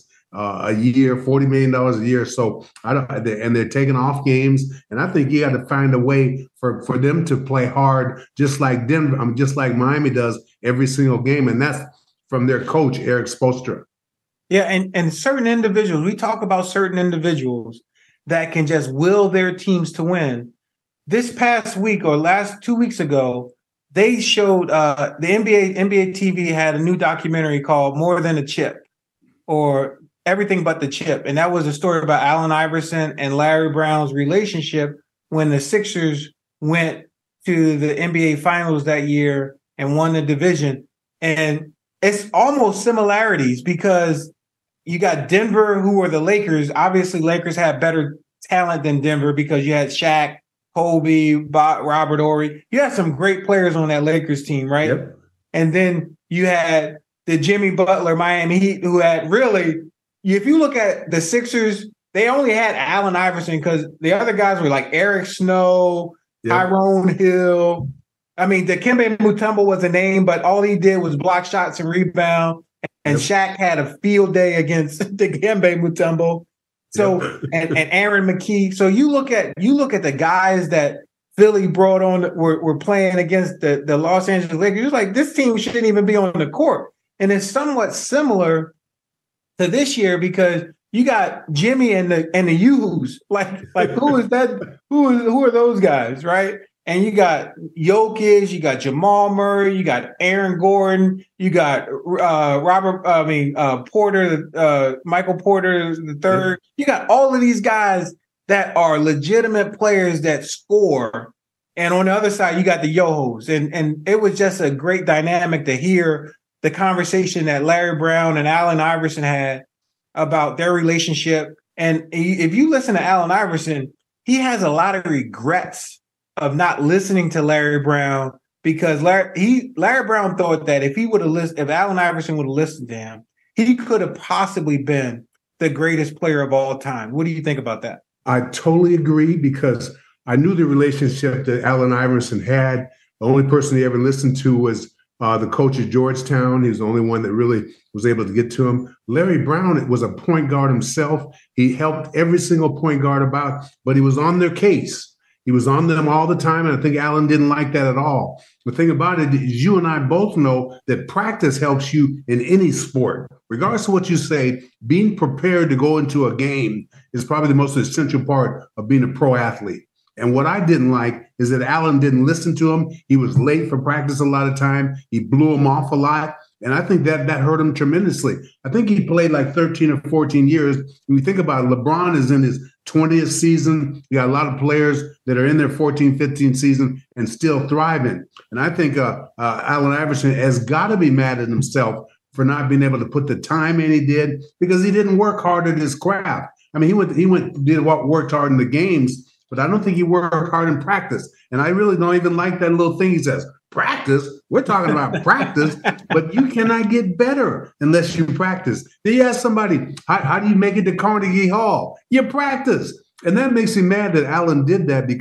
a year, $40 million a year. So and they're taking off games. And I think you got to find a way for them to play hard, just like Denver, just like Miami does every single game. And that's from their coach, Eric Spoelstra. Yeah, and certain individuals, we talk about certain individuals that can just will their teams to win. This past week or last 2 weeks ago, they showed the NBA TV had a new documentary called More Than a Chip, or Everything But the Chip. And that was a story about Allen Iverson and Larry Brown's relationship when the Sixers went to the NBA Finals that year and won the division. And it's almost similarities, because you got Denver, who were the Lakers. Obviously, Lakers had better talent than Denver because you had Shaq, Kobe, Robert Horry. You had some great players on that Lakers team, right? Yep. And then you had the Jimmy Butler Miami Heat, who had really, if you look at the Sixers, they only had Allen Iverson because the other guys were like Eric Snow, Tyrone Hill. I mean, Dikembe Mutombo was a name, but all he did was block shots and rebound. And Shaq had a field day against Dikembe Mutombo. So and Aaron McKee. So you look at the guys that Philly brought on were playing against the Los Angeles Lakers. You're like, this team shouldn't even be on the court. And it's somewhat similar to this year, because you got Jimmy and the Yoo-Hoos. Like who is that? Who are those guys, right? And you got Jokic, you got Jamal Murray, you got Aaron Gordon, you got Porter, Michael Porter III. You got all of these guys that are legitimate players that score. And on the other side, you got the Yo-Hos. And it was just a great dynamic to hear the conversation that Larry Brown and Allen Iverson had about their relationship. And if you listen to Allen Iverson, he has a lot of regrets of not listening to Larry Brown, because Larry Brown thought that if Allen Iverson would have listened to him, he could have possibly been the greatest player of all time. What do you think about that? I totally agree, because I knew the relationship that Allen Iverson had. The only person he ever listened to was the coach at Georgetown. He was the only one that really was able to get to him. Larry Brown was a point guard himself. He helped every single point guard about, but he was on their case. He was on them all the time, and I think Allen didn't like that at all. The thing about it is, you and I both know that practice helps you in any sport. Regardless of what you say, being prepared to go into a game is probably the most essential part of being a pro athlete. And what I didn't like is that Allen didn't listen to him. He was late for practice a lot of time. He blew him off a lot. And I think that hurt him tremendously. I think he played like 13 or 14 years. When you think about it, LeBron is in his 20th season. You got a lot of players that are in their 14, 15 season and still thriving. And I think Allen Iverson has got to be mad at himself for not being able to put the time in he did, because he didn't work hard at his craft. I mean, he worked hard in the games, but I don't think he worked hard in practice. And I really don't even like that little thing he says. Practice? We're talking about practice, but you cannot get better unless you practice. Then you ask somebody, how do you make it to Carnegie Hall? You practice. And that makes me mad that Allen did that, because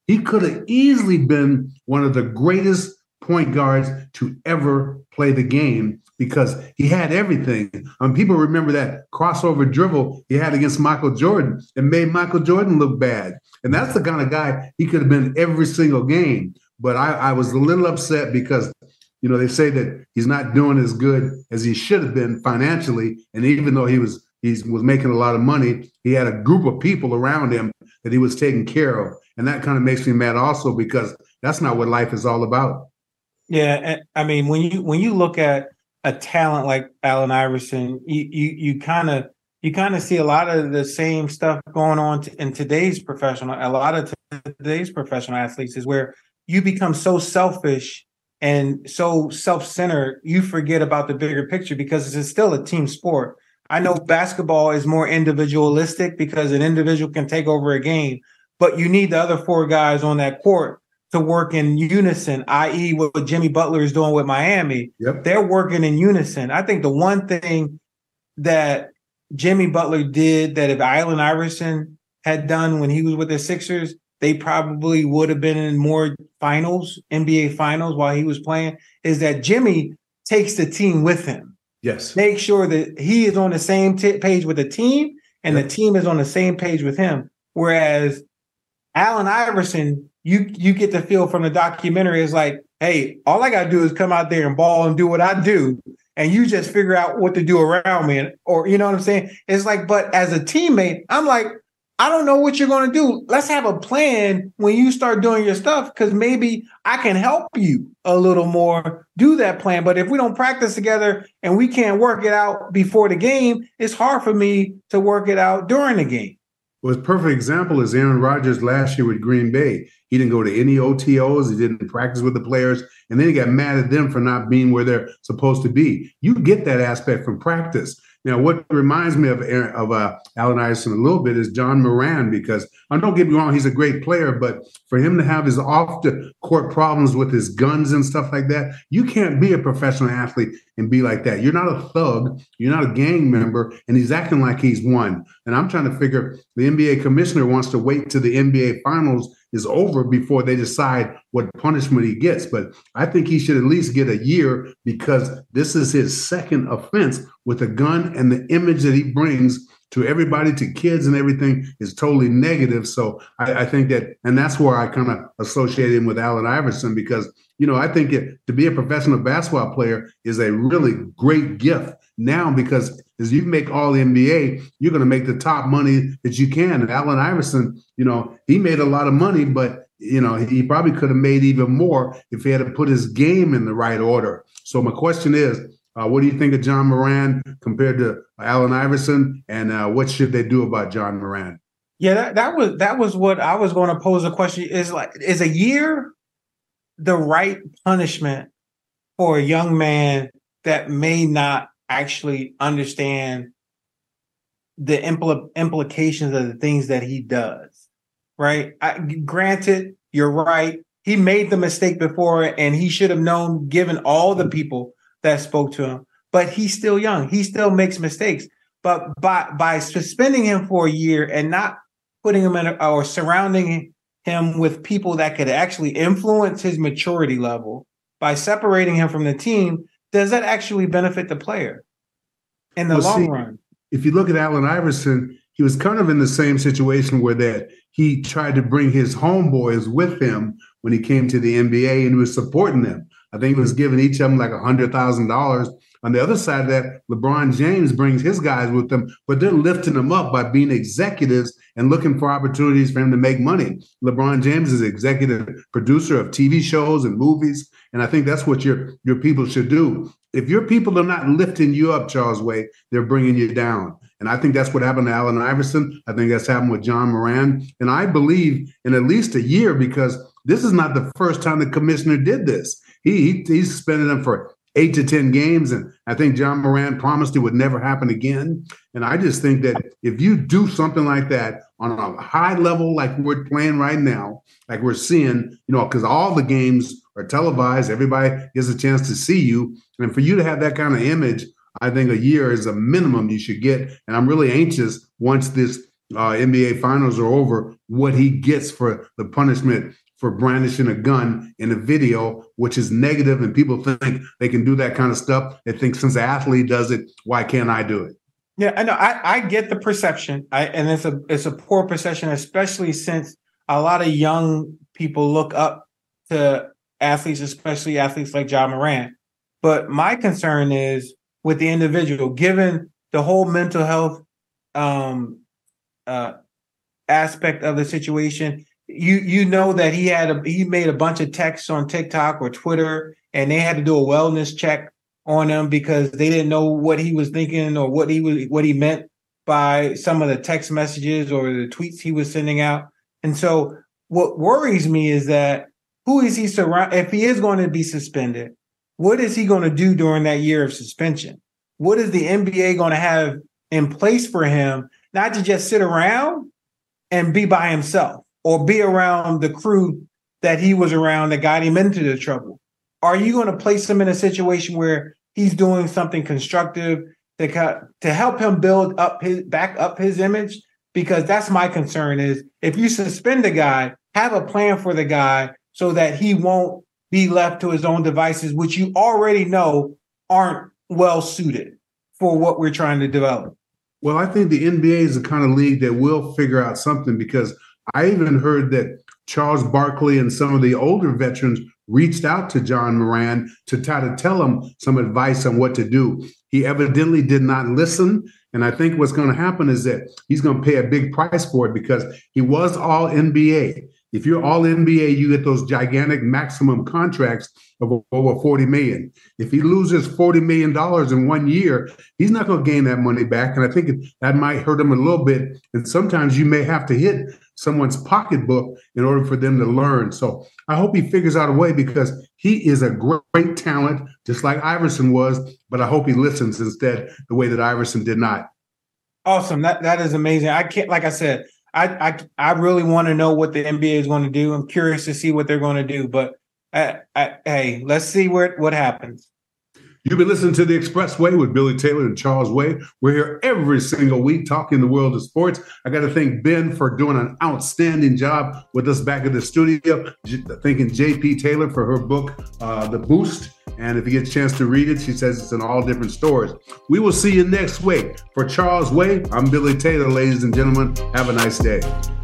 He could have easily been one of the greatest point guards to ever play the game because he had everything. People remember that crossover dribble he had against Michael Jordan and made Michael Jordan look bad. And that's the kind of guy he could have been every single game. But I was a little upset because, they say that he's not doing as good as he should have been financially. And even though he was making a lot of money, he had a group of people around him that he was taking care of. And that kind of makes me mad also because that's not what life is all about. Yeah, I mean, when you look at a talent like Allen Iverson, you kind of see a lot of the same stuff going on in today's professional. A lot of today's professional athletes is where you become so selfish and so self-centered, you forget about the bigger picture because it's still a team sport. I know basketball is more individualistic because an individual can take over a game, but you need the other four guys on that court to work in unison, i.e. what Jimmy Butler is doing with Miami. Yep. They're working in unison. I think the one thing that Jimmy Butler did that if Allen Iverson had done when he was with the Sixers, they probably would have been in more finals, NBA finals while he was playing, is that Jimmy takes the team with him. Yes. Make sure that he is on the same page with the team and the team is on the same page with him. Whereas Allen Iverson, you get the feel from the documentary is like, hey, all I got to do is come out there and ball and do what I do. And you just figure out what to do around me. Or, you know what I'm saying? It's like, but as a teammate, I'm like, I don't know what you're going to do. Let's have a plan when you start doing your stuff, because maybe I can help you a little more do that plan. But if we don't practice together and we can't work it out before the game, it's hard for me to work it out during the game. Well, a perfect example is Aaron Rodgers last year with Green Bay. He didn't go to any OTOs. He didn't practice with the players. And then he got mad at them for not being where they're supposed to be. You get that aspect from practice. Now, what reminds me of Allen Iverson a little bit is John Moran, because don't get me wrong, he's a great player, but for him to have his off-the-court problems with his guns and stuff like that, you can't be a professional athlete and be like that. You're not a thug. You're not a gang member, and he's acting like he's one. And I'm trying to figure the NBA commissioner wants to wait till the NBA Finals is over before they decide what punishment he gets. But I think he should at least get a year because this is his second offense with a gun, and the image that he brings to everybody, to kids and everything is totally negative. So I think that, and that's where I kind of associate him with Allen Iverson because, I think to be a professional basketball player is a really great gift now because as you make all the NBA, you're going to make the top money that you can. And Allen Iverson, he made a lot of money, but, he probably could have made even more if he had to put his game in the right order. So my question is, what do you think of John Moran compared to Allen Iverson, and what should they do about John Moran? Yeah, that was what I was going to pose a question. Is a year the right punishment for a young man that may not actually understand the implications of the things that he does? Right? Granted, you're right. He made the mistake before, and he should have known, given all the people that spoke to him, but he's still young. He still makes mistakes. But by suspending him for a year and not putting him in or surrounding him with people that could actually influence his maturity level, by separating him from the team, does that actually benefit the player in the long run? If you look at Allen Iverson, he was kind of in the same situation where that he tried to bring his homeboys with him when he came to the NBA, and he was supporting them. I think he was giving each of them like $100,000. On the other side of that, LeBron James brings his guys with them, but they're lifting them up by being executives and looking for opportunities for him to make money. LeBron James is executive producer of TV shows and movies, and I think that's what your people should do. If your people are not lifting you up, Charles Way, they're bringing you down. And I think that's what happened to Allen Iverson. I think that's happened with John Moran. And I believe in at least a year, because this is not the first time the commissioner did this. He suspended him for 8 to 10 games. And I think John Moran promised it would never happen again. And I just think that if you do something like that on a high level, like we're playing right now, like we're seeing, because all the games are televised, everybody gets a chance to see you. And for you to have that kind of image, I think a year is a minimum you should get. And I'm really anxious once this NBA finals are over, what he gets for the punishment for brandishing a gun in a video, which is negative, and people think they can do that kind of stuff. They think since the athlete does it, why can't I do it? Yeah, I know. I get the perception, and it's a poor perception, especially since a lot of young people look up to athletes, especially athletes like Ja Morant. But my concern is with the individual, given the whole mental health aspect of the situation. You know that he made a bunch of texts on TikTok or Twitter, and they had to do a wellness check on him because they didn't know what he was thinking or what he meant by some of the text messages or the tweets he was sending out. And so what worries me is that who is he if he is going to be suspended, what is he going to do during that year of suspension? What is the NBA going to have in place for him, not to just sit around and be by himself or be around the crew that he was around that got him into the trouble? Are you going to place him in a situation where he's doing something constructive to help him build up his image? Because that's my concern is if you suspend a guy, have a plan for the guy so that he won't be left to his own devices, which you already know aren't well suited for what we're trying to develop. Well, I think the NBA is the kind of league that will figure out something, because I even heard that Charles Barkley and some of the older veterans reached out to Ja Morant to try to tell him some advice on what to do. He evidently did not listen. And I think what's going to happen is that he's going to pay a big price for it, because he was all NBA. If you're all NBA, you get those gigantic maximum contracts of over $40 million. If he loses $40 million in 1 year, he's not going to gain that money back. And I think that might hurt him a little bit. And sometimes you may have to hit someone's pocketbook in order for them to learn. So I hope he figures out a way, because he is a great talent, just like Iverson was. But I hope he listens instead the way that Iverson did not. Awesome. That is amazing. I can't, like I said, I really want to know what the NBA is going to do. I'm curious to see what they're going to do. But hey, let's see what happens. You've been listening to The Expressway with Billy Taylor and Charles Way. We're here every single week talking the world of sports. I got to thank Ben for doing an outstanding job with us back in the studio. Thanking JP Taylor for her book, The Boost. And if you get a chance to read it, she says it's in all different stores. We will see you next week. For Charles Way, I'm Billy Taylor, ladies and gentlemen. Have a nice day.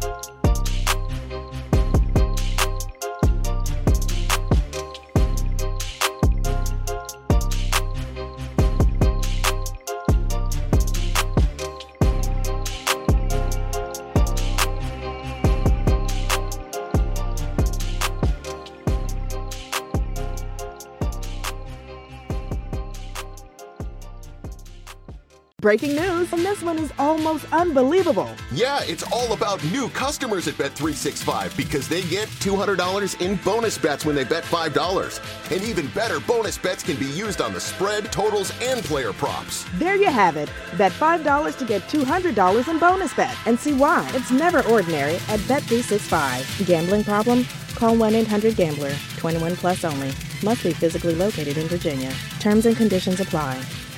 Breaking news, and this one is almost unbelievable. Yeah, it's all about new customers at Bet365 because they get $200 in bonus bets when they bet $5. And even better, bonus bets can be used on the spread, totals, and player props. There you have it. Bet $5 to get $200 in bonus bet, and see why. It's never ordinary at Bet365. Gambling problem? Call 1-800-GAMBLER. 21 plus only. Must be physically located in Virginia. Terms and conditions apply.